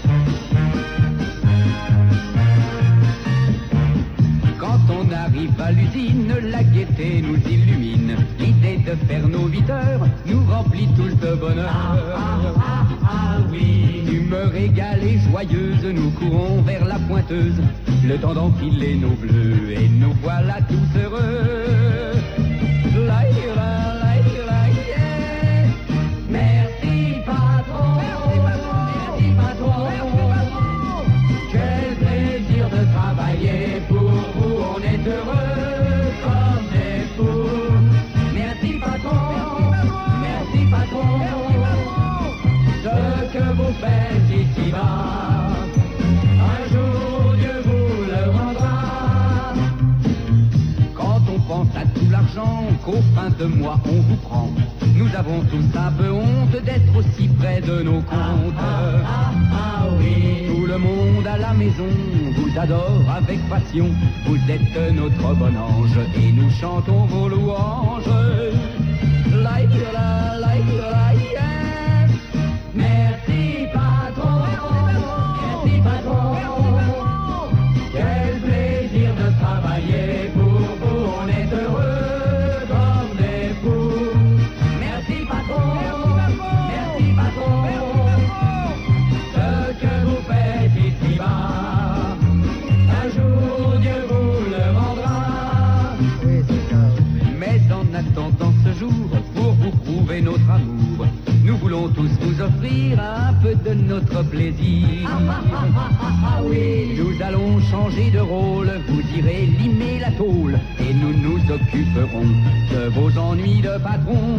Quand on arrive à le bonheur. Ah, ah, ah, ah, oui. Humeur égale et joyeuse, nous courons vers la pointeuse, le temps d'enfiler nos bleus, et nous voilà tous heureux. Laïra, laïra, yeah. Merci patron, merci patron, merci patron, merci patron. Quel plaisir de travailler pour vous, on est heureux comme des fous. Merci patron, merci patron, merci patron. Ce que vous faites ici-bas, un jour Dieu vous le rendra. Quand on pense à tout l'argent qu'au fin de mois on vous prend, nous avons tous un peu honte d'être aussi près de nos comptes. Ah, ah, ah, ah, oui. Tout le monde à la maison vous adore avec passion. Vous êtes notre bon ange et nous chantons vos louanges. Like la, like la, yeah. Merci patron, merci patron, merci patron. Quel plaisir de travailler pour vous, on est heureux comme des fous. Merci patron, merci patron, merci patron. Ce que vous faites ici-bas, un jour Dieu vous le rendra. Oui, c'est ça. Mais en attendant ce jour, pour vous prouver notre amour, nous voulons tous vous offrir un peu de notre plaisir. Ah, ah, ah, ah, ah, ah, oui. Nous allons changer de rôle, vous irez limer la tôle, et nous nous occuperons de vos ennuis de patron.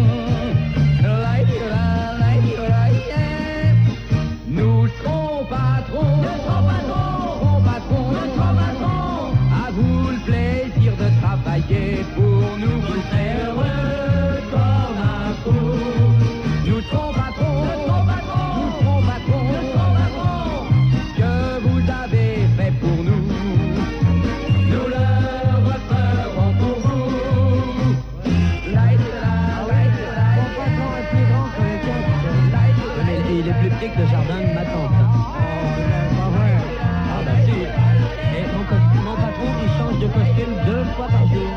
Laïra, laïra, yeah. Nous serons patrons, nous serons patrons, patrons, nous serons patrons. À vous le plaisir de travailler pour nous, vous serez heureux comme un fou. Nous serons patrons, nous serons patrons, nous serons patrons, nous serons patrons. Ce que vous avez fait pour nous, nous le referons pour vous. Laïla, laïla, mon patron est plus grand que le tien. Mais il est plus petit que le jardin de ma tante. Ah bah si. Et mon, costume, mon patron, il change de costume deux fois par jour.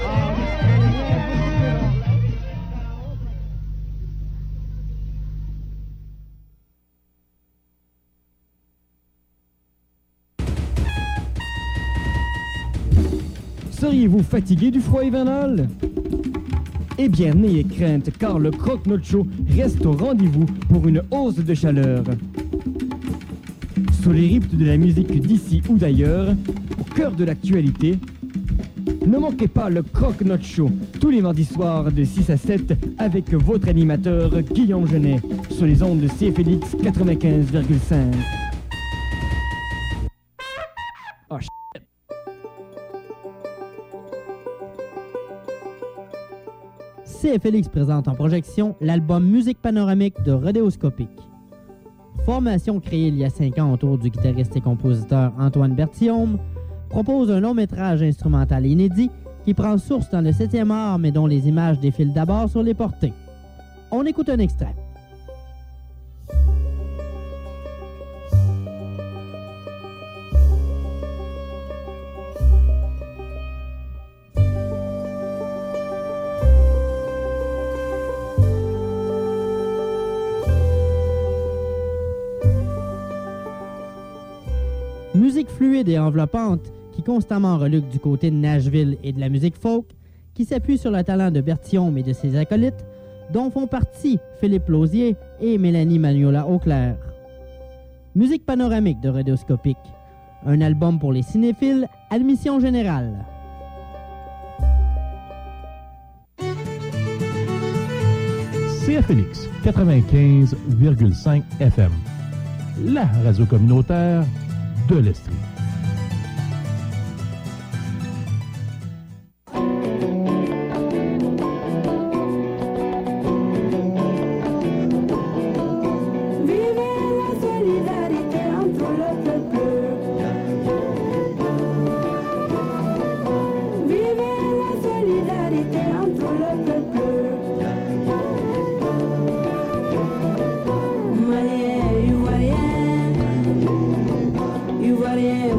Seriez-vous fatigué du froid hivernal? Eh bien, n'ayez crainte, car le Croque-Notre Show reste au rendez-vous pour une hausse de chaleur. Sur les rythmes de la musique d'ici ou d'ailleurs, au cœur de l'actualité, ne manquez pas le Croque-Notre Show, tous les mardis soirs de six à sept, avec votre animateur Guillaume Genet, sur les ondes de C F L X quatre-vingt-quinze virgule cinq. Oh, shit. C F L X présente en projection l'album Musique panoramique de Rodéoscopique. Formation créée il y a cinq ans autour du guitariste et compositeur Antoine Berthiaume, propose un long-métrage instrumental inédit qui prend source dans le septième art mais dont les images défilent d'abord sur les portées. On écoute un extrait. Musique fluide et enveloppante qui constamment reluque du côté de Nashville et de la musique folk, qui s'appuie sur le talent de Berthiaume et de ses acolytes, dont font partie Philippe Lausier et Mélanie Magnola-Auclair. Musique panoramique de Rodéoscopique, un album pour les cinéphiles, admission générale. C F L X quatre-vingt-quinze virgule cinq F M, la radio communautaire de l'Estrie. Ivoirien,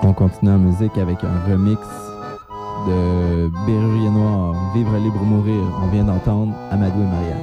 On continue en musique avec un remix de Berrurier Noir, Vivre libre ou mourir. On vient d'entendre Amadou et Marianne.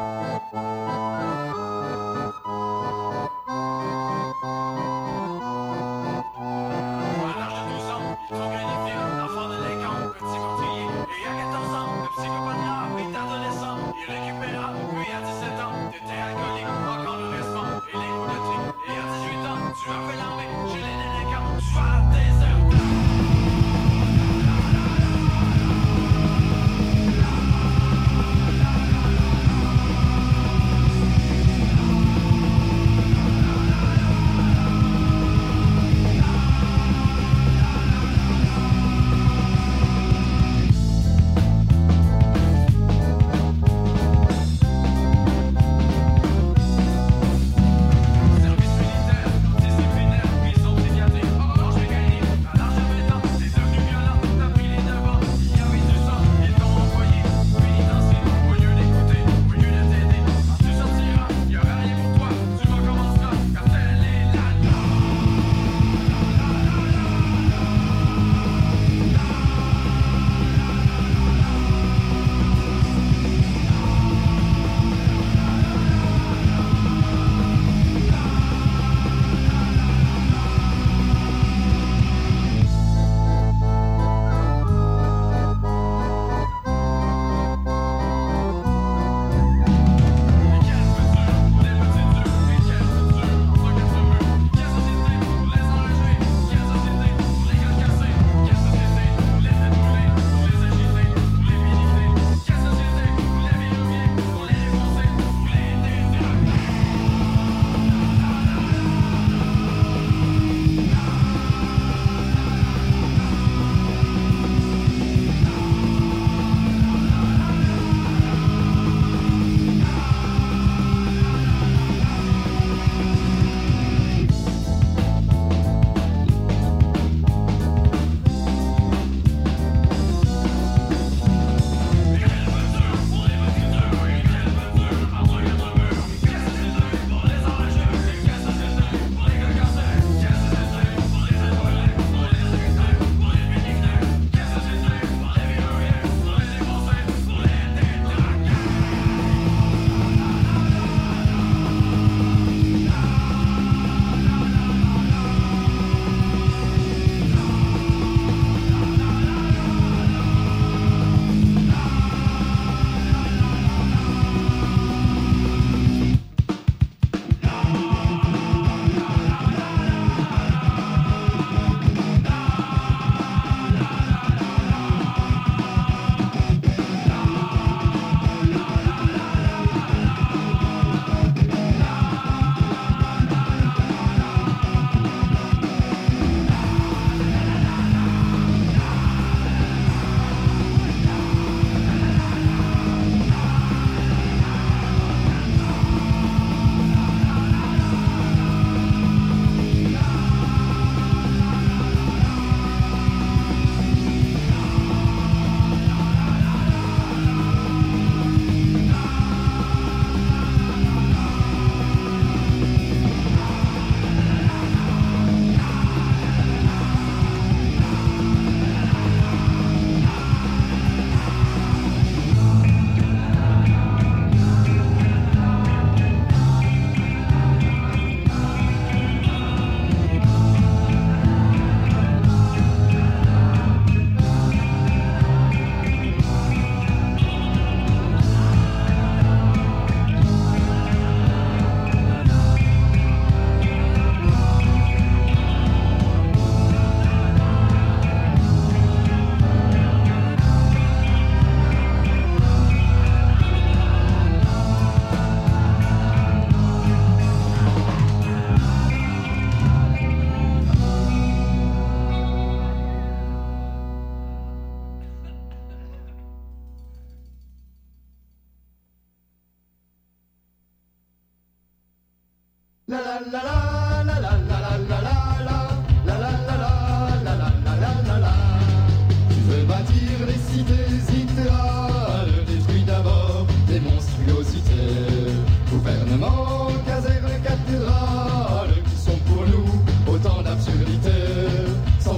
Tu veux bâtir les cités idéales, détruis d'abord des monstruosités. Gouvernement, casernes, cathédrales, qui sont pour nous autant d'absurdités. Sans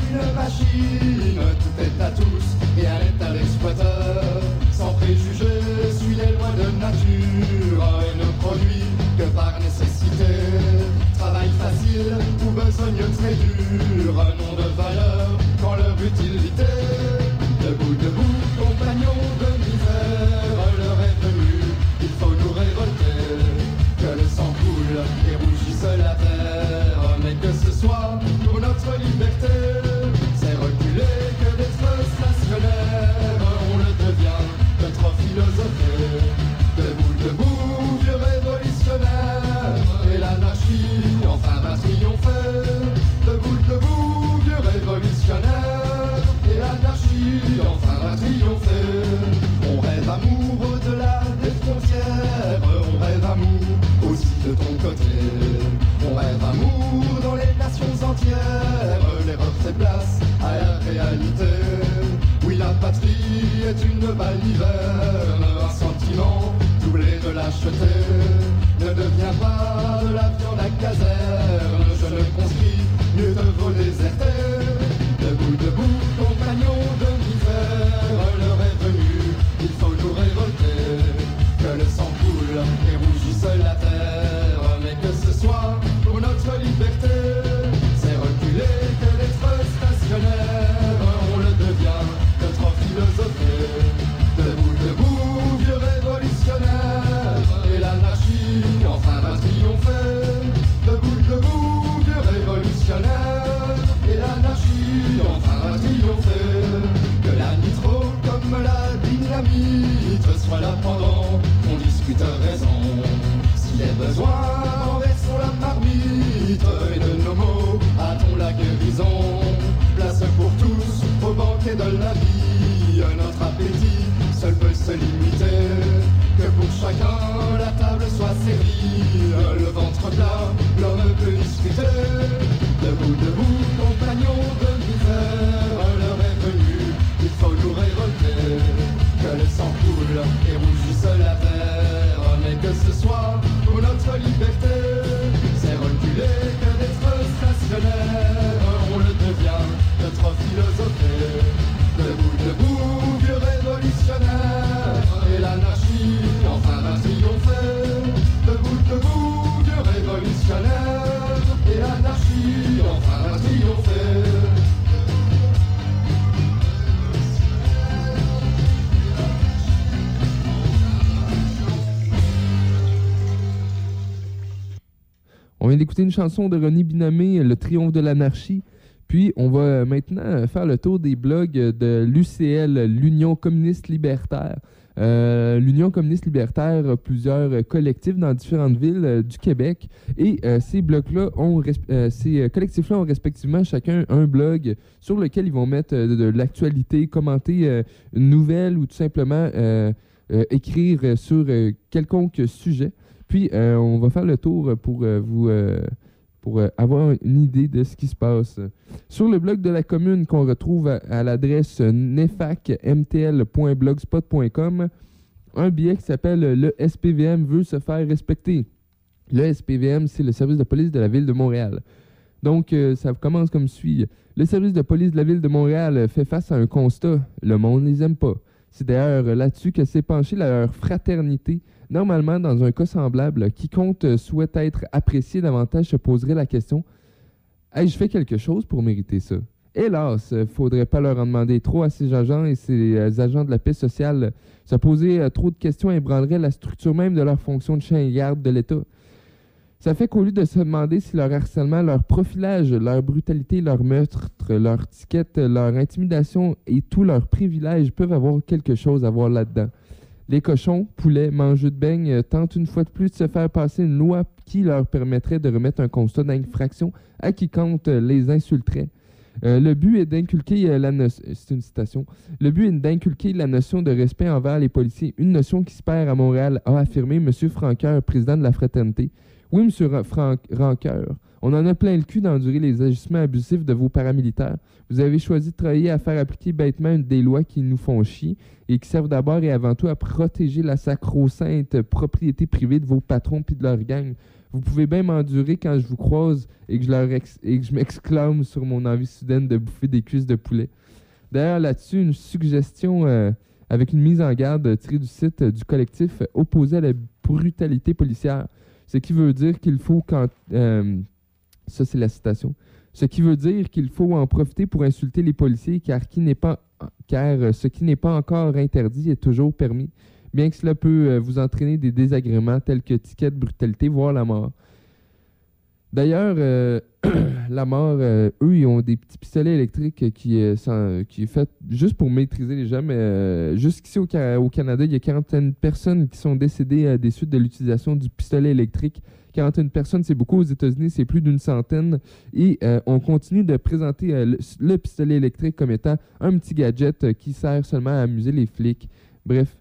une machine, tout est à tous, rien n'est à l'exploiteur. Sans préjugés, suis les lois de nature et ne produit que par nécessité. Travail facile ou besogne très dur, nom de valeur quand leur utilité. Debout, debout, compagnons de misère, l'heure est venue, il faut nous révolter. Que le sang coule et rougisse la terre, mais que ce soit pour notre liberté. C'est reculer que d'être stationnaire, on le devient de trop philosopher. Debout, debout, vieux révolutionnaire, et l'anarchie enfin va triompher. Debout, debout, vieux révolutionnaire, et l'anarchie enfin va triompher. On rêve amour au-delà des frontières, on rêve amour aussi de ton côté. On rêve amour dans les nations entières, l'erreur fait place à la réalité. Oui, la patrie est une baliverne, un sentiment doublé de lâcheté. Ne deviens pas de la viande à caserne, je ne conscris mieux de vos déserter. Debout, debout, compagnons de misère, l'heure est venue, il faut nous révolter. Que le sang coule et rougisse la terre, mais que ce soit pour notre liberté. C'est reculer que d'être stationnaire, on le devient de trop philosopher. Debout, debout, vieux révolutionnaire, et l'anarchie enfin va triompher. Debout, debout, vieux révolutionnaire, et l'anarchie enfin va triompher. Que la nitro comme la dynamite soit là pendant qu'on discute raison. S'il est besoin, renversons la marmite, et de nos mots hâtons la guérison. Place pour tous au banquet de la vie, notre appétit seul peut se limiter. Que pour chacun la table soit servie, le ventre plat, l'homme peut discuter. Debout, debout, compagnons de misère, l'heure est venue, il faut nous révolter. Que le sang coule et rougisse la terre, mais que ce soit pour notre liberté. C'est reculer que d'être stationnaire, on le devient de trop philosopher. Debout, debout, vieux révolutionnaire, et l'anarchie enfin va triompher. Debout, debout, vieux révolutionnaire, et l'anarchie enfin va triompher. On vient d'écouter une chanson de René Binamé, Le Triomphe de l'anarchie. Puis, on va maintenant faire le tour des blogs de l'U C L, l'Union communiste libertaire. Euh, L'Union communiste libertaire a plusieurs collectifs dans différentes villes euh, du Québec. Et euh, ces blogs-là ont, euh, ces collectifs-là ont respectivement chacun un blog sur lequel ils vont mettre euh, de, de l'actualité, commenter euh, une nouvelle ou tout simplement euh, euh, écrire sur euh, quelconque sujet. Puis, euh, on va faire le tour pour euh, vous euh, pour euh, avoir une idée de ce qui se passe. Sur le blog de la commune qu'on retrouve à, à l'adresse nefac m t l point blogspot point com, un billet qui s'appelle « Le S P V M veut se faire respecter ». Le S P V M, c'est le service de police de la Ville de Montréal. Donc, euh, ça commence comme suit. Le service de police de la Ville de Montréal fait face à un constat. Le monde ne les aime pas. C'est d'ailleurs là-dessus que s'est penchée leur fraternité. Normalement, dans un cas semblable, quiconque souhaite être apprécié davantage se poserait la question « Ai-je fait quelque chose pour mériter ça? » Hélas, il ne faudrait pas leur en demander trop à ces agents et ces euh, agents de la paix sociale. Se poser euh, trop de questions ébranlerait la structure même de leur fonction de chien et garde de l'État. Ça fait qu'au lieu de se demander si leur harcèlement, leur profilage, leur brutalité, leur meurtre, leur ticket, leur intimidation et tous leurs privilèges peuvent avoir quelque chose à voir là-dedans. Les cochons, poulets, mangeux de beignes tentent une fois de plus de se faire passer une loi qui leur permettrait de remettre un constat d'infraction à quiconque les insulterait. Euh, le but est d'inculquer euh, la notion, c'est une citation, le but est d'inculquer la notion de respect envers les policiers, une notion qui se perd à Montréal, a affirmé M. Franqueur, président de la fraternité. Oui, M. Ra- Franck- Rancoeur, on en a plein le cul d'endurer les ajustements abusifs de vos paramilitaires. Vous avez choisi de travailler à faire appliquer bêtement une des lois qui nous font chier et qui servent d'abord et avant tout à protéger la sacro-sainte propriété privée de vos patrons puis de leur gang. Vous pouvez bien m'endurer quand je vous croise et que je, leur ex- et que je m'exclame sur mon envie soudaine de bouffer des cuisses de poulet. D'ailleurs, là-dessus, une suggestion euh, avec une mise en garde euh, tirée du site euh, du collectif euh, opposé à la brutalité policière. Ce qui veut dire qu'il faut quand... Euh, ça, c'est la citation. Ce qui veut dire qu'il faut en profiter pour insulter les policiers car, qui n'est pas, car euh, ce qui n'est pas encore interdit est toujours permis, bien que cela peut euh, vous entraîner des désagréments tels que tickets de brutalité, voire la mort. D'ailleurs, euh, la mort, euh, eux, ils ont des petits pistolets électriques qui, euh, sont, qui est fait juste pour maîtriser les gens, mais euh, jusqu'ici au, au Canada, il y a quarantaine de personnes qui sont décédées euh, des suites de l'utilisation du pistolet électrique. quarantaine personnes, c'est beaucoup. Aux États-Unis, c'est plus d'une centaine. Et euh, on continue de présenter euh, le, le pistolet électrique comme étant un petit gadget euh, qui sert seulement à amuser les flics. Bref.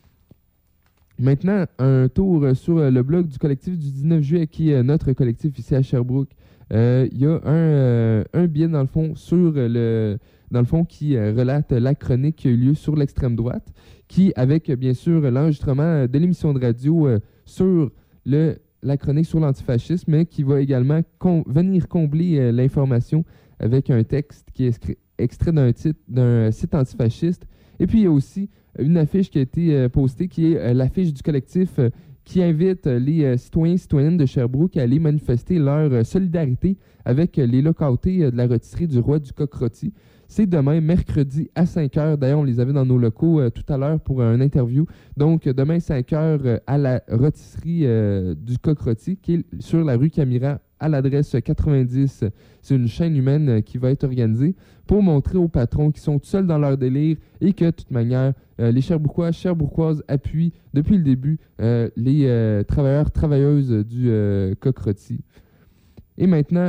Maintenant, un tour sur le blog du collectif du dix-neuf juillet, qui est notre collectif ici à Sherbrooke. Il euh, y a un, euh, un billet, dans le fond, sur le, dans le fond, qui euh, relate la chronique qui a eu lieu sur l'extrême droite, qui, avec, bien sûr, l'enregistrement de l'émission de radio euh, sur le, la chronique sur l'antifascisme, mais qui va également com- venir combler euh, l'information avec un texte qui est excri- extrait d'un, titre, d'un site antifasciste. Et puis, il y a aussi une affiche qui a été euh, postée, qui est euh, l'affiche du collectif euh, qui invite euh, les euh, citoyens et citoyennes de Sherbrooke à aller manifester leur euh, solidarité avec euh, les locautés euh, de la rôtisserie du Roi du Coq-Rôti. C'est demain, mercredi, à cinq heures. D'ailleurs, on les avait dans nos locaux euh, tout à l'heure pour euh, une interview. Donc, euh, demain, cinq heures, euh, à la rôtisserie euh, du Coq-Rôti, qui est sur la rue Camira, à l'adresse quatre-vingt-dix. C'est une chaîne humaine euh, qui va être organisée pour montrer aux patrons qui sont tout seuls dans leur délire et que, de toute manière, euh, les Sherbrookois, Sherbrookoises appuient depuis le début euh, les euh, travailleurs, travailleuses du euh, Coq-Rôti. Et maintenant,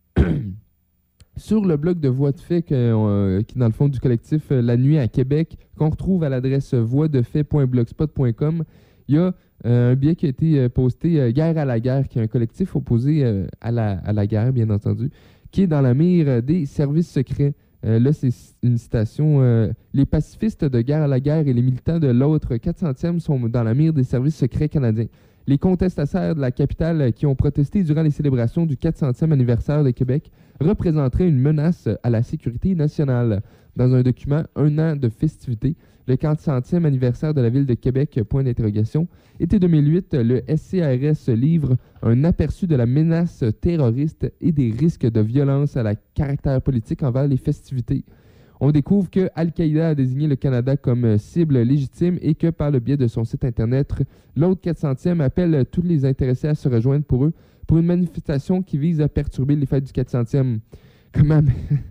sur le blog de Voix de fait, que, euh, qui est dans le fond du collectif euh, La Nuit à Québec, qu'on retrouve à l'adresse voix de fait point blogspot point com, il y a euh, un billet qui a été euh, posté, euh, Guerre à la guerre, qui est un collectif opposé euh, à, la, à la guerre, bien entendu, qui est dans la mire des services secrets. Euh, là, c'est une citation. Euh, les pacifistes de Guerre à la guerre et les militants de l'autre quatre centième sont dans la mire des services secrets canadiens. Les contestataires de la capitale euh, qui ont protesté durant les célébrations du quatre centième anniversaire de Québec représenteraient une menace à la sécurité nationale. Dans un document, un an de festivités, le quatre centième anniversaire de la ville de Québec, point d'interrogation. Été deux mille huit, le S C R S livre un aperçu de la menace terroriste et des risques de violence à la caractère politique envers les festivités. On découvre que Al-Qaïda a désigné le Canada comme cible légitime et que, par le biais de son site Internet, l'autre quatre centième appelle tous les intéressés à se rejoindre pour eux pour une manifestation qui vise à perturber les fêtes du quatre centième. Comment...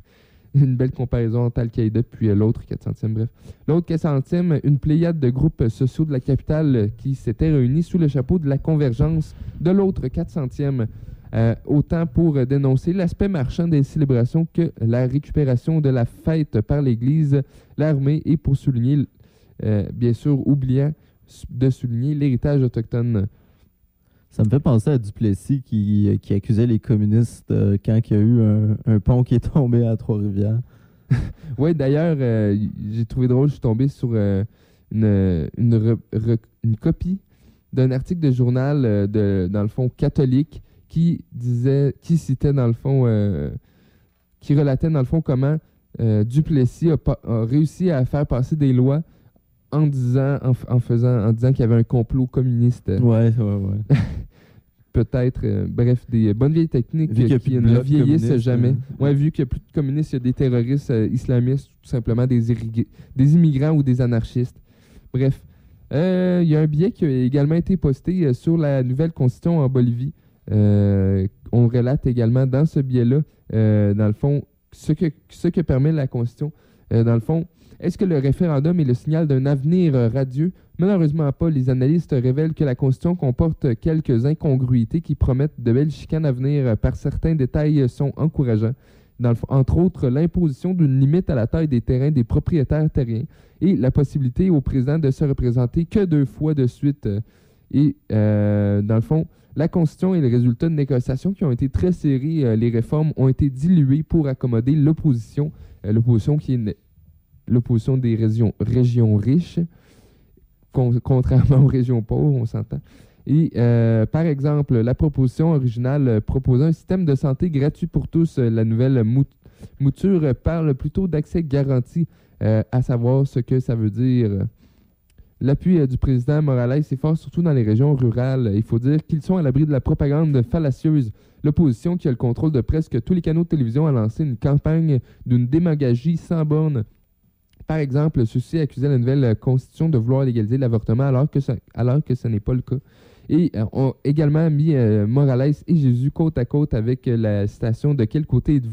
Une belle comparaison entre Al-Qaïda puis euh, l'autre quatre centième, bref. L'autre quatre centième, une pléiade de groupes sociaux de la capitale euh, qui s'étaient réunis sous le chapeau de la convergence de l'autre quatre centième, euh, autant pour euh, dénoncer l'aspect marchand des célébrations que la récupération de la fête par l'Église, l'armée, et pour souligner, euh, bien sûr, oubliant de souligner l'héritage autochtone. Ça me fait penser à Duplessis qui, qui accusait les communistes euh, quand il y a eu un, un pont qui est tombé à Trois-Rivières. Oui, d'ailleurs, euh, j'ai trouvé drôle, je suis tombé sur euh, une, une, re, re, une copie d'un article de journal, euh, de, dans le fond, catholique, qui disait, qui citait, dans le fond, euh, qui relatait, dans le fond, comment euh, Duplessis a, a réussi à faire passer des lois en disant, en, en faisant, en disant qu'il y avait un complot communiste. Ouais, ouais, ouais. Peut-être, euh, bref, des bonnes vieilles techniques vu qui ne vieillissent jamais. Hein. Ouais, vu qu'il n'y a plus de communistes, il y a des terroristes euh, islamistes, tout simplement des, irrig- des immigrants ou des anarchistes. Bref, euh, il y a un billet qui a également été posté euh, sur la nouvelle constitution en Bolivie. Euh, on relate également dans ce billet-là, euh, dans le fond, ce que, ce que permet la constitution. Euh, dans le fond, est-ce que le référendum est le signal d'un avenir euh, radieux? Malheureusement pas. Les analystes révèlent que la Constitution comporte quelques incongruités qui promettent de belles chicanes à venir, euh, par certains détails euh, sont encourageants. Dans le, entre autres, l'imposition d'une limite à la taille des terrains des propriétaires terriens et la possibilité au président de se représenter que deux fois de suite. Euh, Et euh, dans le fond, la Constitution est le résultat de négociations qui ont été très serrées. Euh, les réformes ont été diluées pour accommoder l'opposition, euh, l'opposition qui est une, l'opposition des régions, régions riches, con, contrairement aux régions pauvres, on s'entend. Et euh, par exemple, la proposition originale euh, proposait un système de santé gratuit pour tous. Euh, la nouvelle mou- mouture euh, parle plutôt d'accès garanti, euh, à savoir ce que ça veut dire. L'appui euh, du président Morales est fort, surtout dans les régions rurales. Il faut dire qu'ils sont à l'abri de la propagande fallacieuse. L'opposition, qui a le contrôle de presque tous les canaux de télévision, a lancé une campagne d'une démagogie sans borne. Par exemple, ceux-ci accusaient la nouvelle constitution de vouloir légaliser l'avortement alors que, ça, alors que ce n'est pas le cas. Et euh, ont également mis euh, Morales et Jésus côte à côte avec euh, la citation « De quel côté êtes-vous »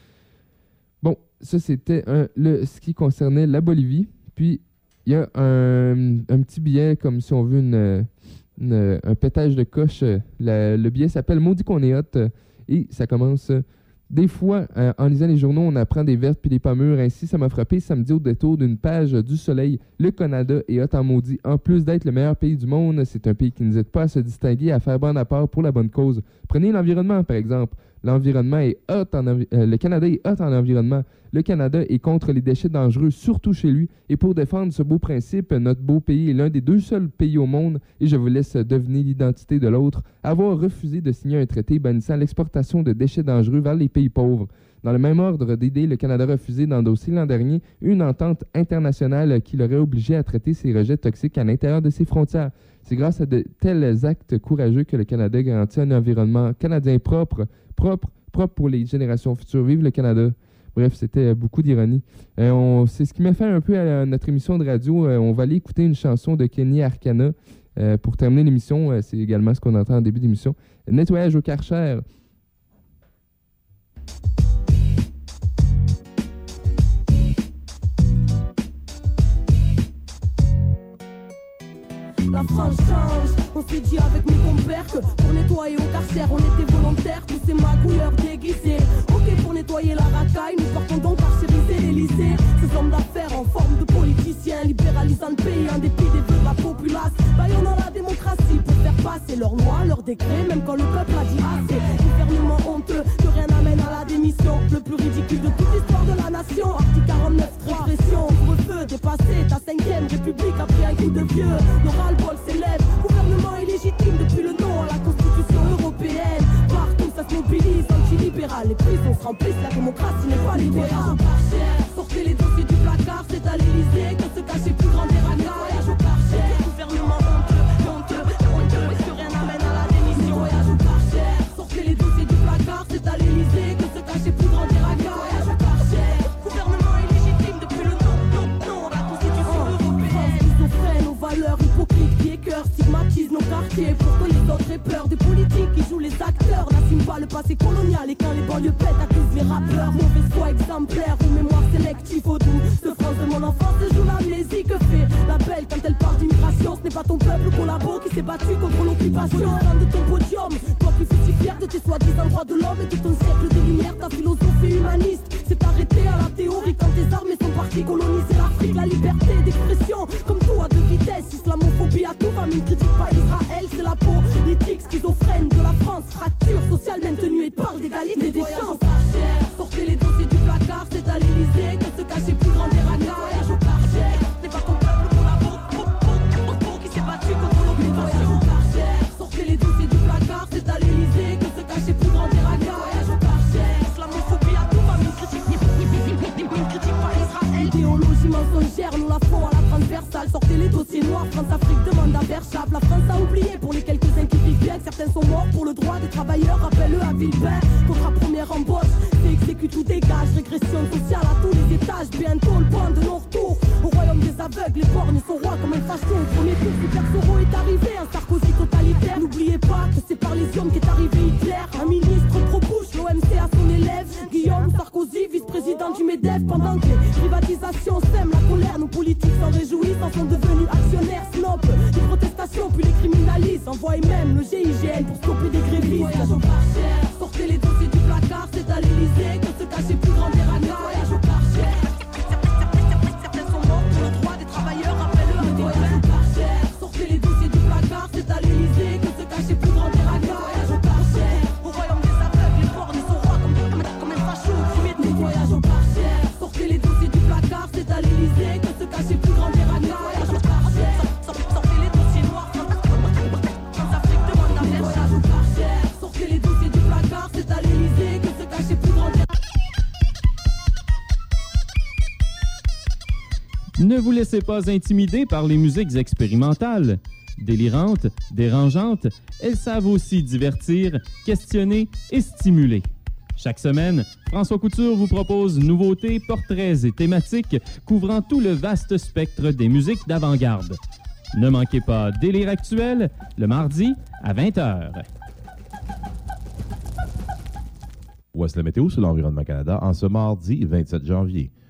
Bon, ça c'était un, le, ce qui concernait la Bolivie. Puis, il y a un, un petit billet, comme si on veut une, une, un pétage de coche. La, le billet s'appelle « Maudit qu'on est hot » et ça commence... Des fois, euh, en lisant les journaux, on apprend des vertes puis des pas mûres. Ainsi, ça m'a frappé samedi au détour d'une page du Soleil. Le Canada est hot en maudit. En plus d'être le meilleur pays du monde, c'est un pays qui n'hésite pas à se distinguer et à faire bon apport pour la bonne cause. Prenez l'environnement, par exemple. L'environnement est hot en envi- euh, le Canada est hot en environnement. Le Canada est contre les déchets dangereux, surtout chez lui. Et pour défendre ce beau principe, notre beau pays est l'un des deux seuls pays au monde, et je vous laisse deviner l'identité de l'autre, à avoir refusé de signer un traité bannissant l'exportation de déchets dangereux vers les pays pauvres. Dans le même ordre d'idées, le Canada a refusé d'endosser l'an dernier une entente internationale qui l'aurait obligé à traiter ses rejets toxiques à l'intérieur de ses frontières. C'est grâce à de tels actes courageux que le Canada garantit un environnement canadien propre, propre, propre pour les générations futures. Vive le Canada! Bref, c'était beaucoup d'ironie. Euh, on, c'est ce qui m'a fait un peu à notre émission de radio. Euh, on va aller écouter une chanson de Kenny Arcana euh, pour terminer l'émission. Euh, c'est également ce qu'on entend en début d'émission. Nettoyage au Karcher. La France change, on s'est dit avec mes compères que pour nettoyer au Karcher on était volontaires, tous ces magouilleurs déguisés. Ok pour nettoyer la racaille, nous partons donc carchériser l'Élysée. Ces hommes d'affaires en forme de politiciens, libéralisant le pays en dépit des vœux de la populace. Baillonnant la démocratie pour faire passer leurs lois, leurs décrets, même quand le peuple a dit assez. Gouvernement honteux, que rien n'amène à la démission. Le plus ridicule de toute l'histoire de la nation. Article quarante-neuf, répression, couvre-feu, dépassé, ta cinquième république a pris un coup de vieux. L'oral bol s'élève, gouvernement illégitime depuis le nom à la constitution européenne. Partout ça se mobilise, anti-libéral, les prisons se remplissent, la démocratie n'est pas libérale. Sortez les dossiers du placard, c'est à l'Élysée que se cachait plus grand des ragas. Voyage au Karcher, gouvernement honteux, honteux, honteux, est-ce que rien n'amène à la démission? Voyage au Karcher, sortez les dossiers du placard, c'est à l'Élysée que se cachait plus grand des ragas. Voyage au Karcher, gouvernement illégitime depuis le nom, nom, nom, la constitution européenne. Schizophrène aux valeurs hypocrites qui écœurent, stigmatisent nos quartiers pour que les autres aient peur. Des politiques qui jouent les acteurs, n'assument pas le passé colonial et quand les banlieues pètent accusent les rappeurs. Mauvaise foi exemplaire ou mémoire sélective au doux. Ce France de mon enfance se joue l'amnésie. Que fait la belle quand elle parle d'immigration? Ce n'est pas ton peuple collabo qui s'est battu contre l'occupation. Au de ton podium, toi qui fus si fier de tes soi-disant droits de l'homme et de ton siècle de lumière, ta philosophie humaniste s'est arrêtée à la théorie quand tes armées sont parties coloniser l'Afrique. La liberté d'expression, comme tout à deux vitesses, islamophobie à tout, famille critique pas Israël, c'est la politique schizophrène de la France, fracture sociale maintenue et parle d'égalité des chances. Sortez les dossiers du placard, c'est à l'Élysée que se cachait plus grand des ragas. Voyage au Karcher, c'est pas ton peuple qu'on a beau, qui s'est battu contre l'occupation. Sortez les dossiers du placard, c'est à l'Élysée que se cachait plus grand des ragas. Voyage au Karcher, islamophobie à tout, famille critique, critique pas Israël. Idéologie mensongère, nous la font à la transversale. Sortez les dossiers noirs, France-Afrique demande à Verchap. La France a oublié pour les quelques-uns qui vivent bien que certains sont morts pour le droit des travailleurs. Rappelle-le à Villepin, contrat première embauche, c'est exécute ou dégage. Régression sociale à tous les étages, bientôt le point de non-retour. Au royaume des aveugles, les borgnes sont rois comme un facho. Au premier tour, Super Soro est arrivé, un Sarkozy totalitaire. N'oubliez pas que c'est par les hommes qu'est arrivé Hitler. Un ministre pro-Bush, l'O M C à son élève. Guillaume Sarkozy, vice-président du MEDEF. Pendant que les privatisations sèment la colère, nos politiques s'en réjouissent, en sont devenus actionnaires snob. Les protestations, puis les criminalisent. Envoient même le G I G N pour stopper des grévistes. Voyage au Karcher, sortez les dossiers du placard, c'est à l'Élysée que se cachait plus grand des ragas. Voyage au Karcher, certains sont morts pour le droit des travailleurs, rappelle-le à Voyage au Karcher, sortez les dossiers du placard, c'est à Ne vous laissez pas intimider par les musiques expérimentales. Délirantes, dérangeantes, elles savent aussi divertir, questionner et stimuler. Chaque semaine, François Couture vous propose nouveautés, portraits et thématiques couvrant tout le vaste spectre des musiques d'avant-garde. Ne manquez pas Délire actuel, le mardi à vingt heures. Voici la météo sur l'Environnement Canada en ce mardi vingt-sept janvier.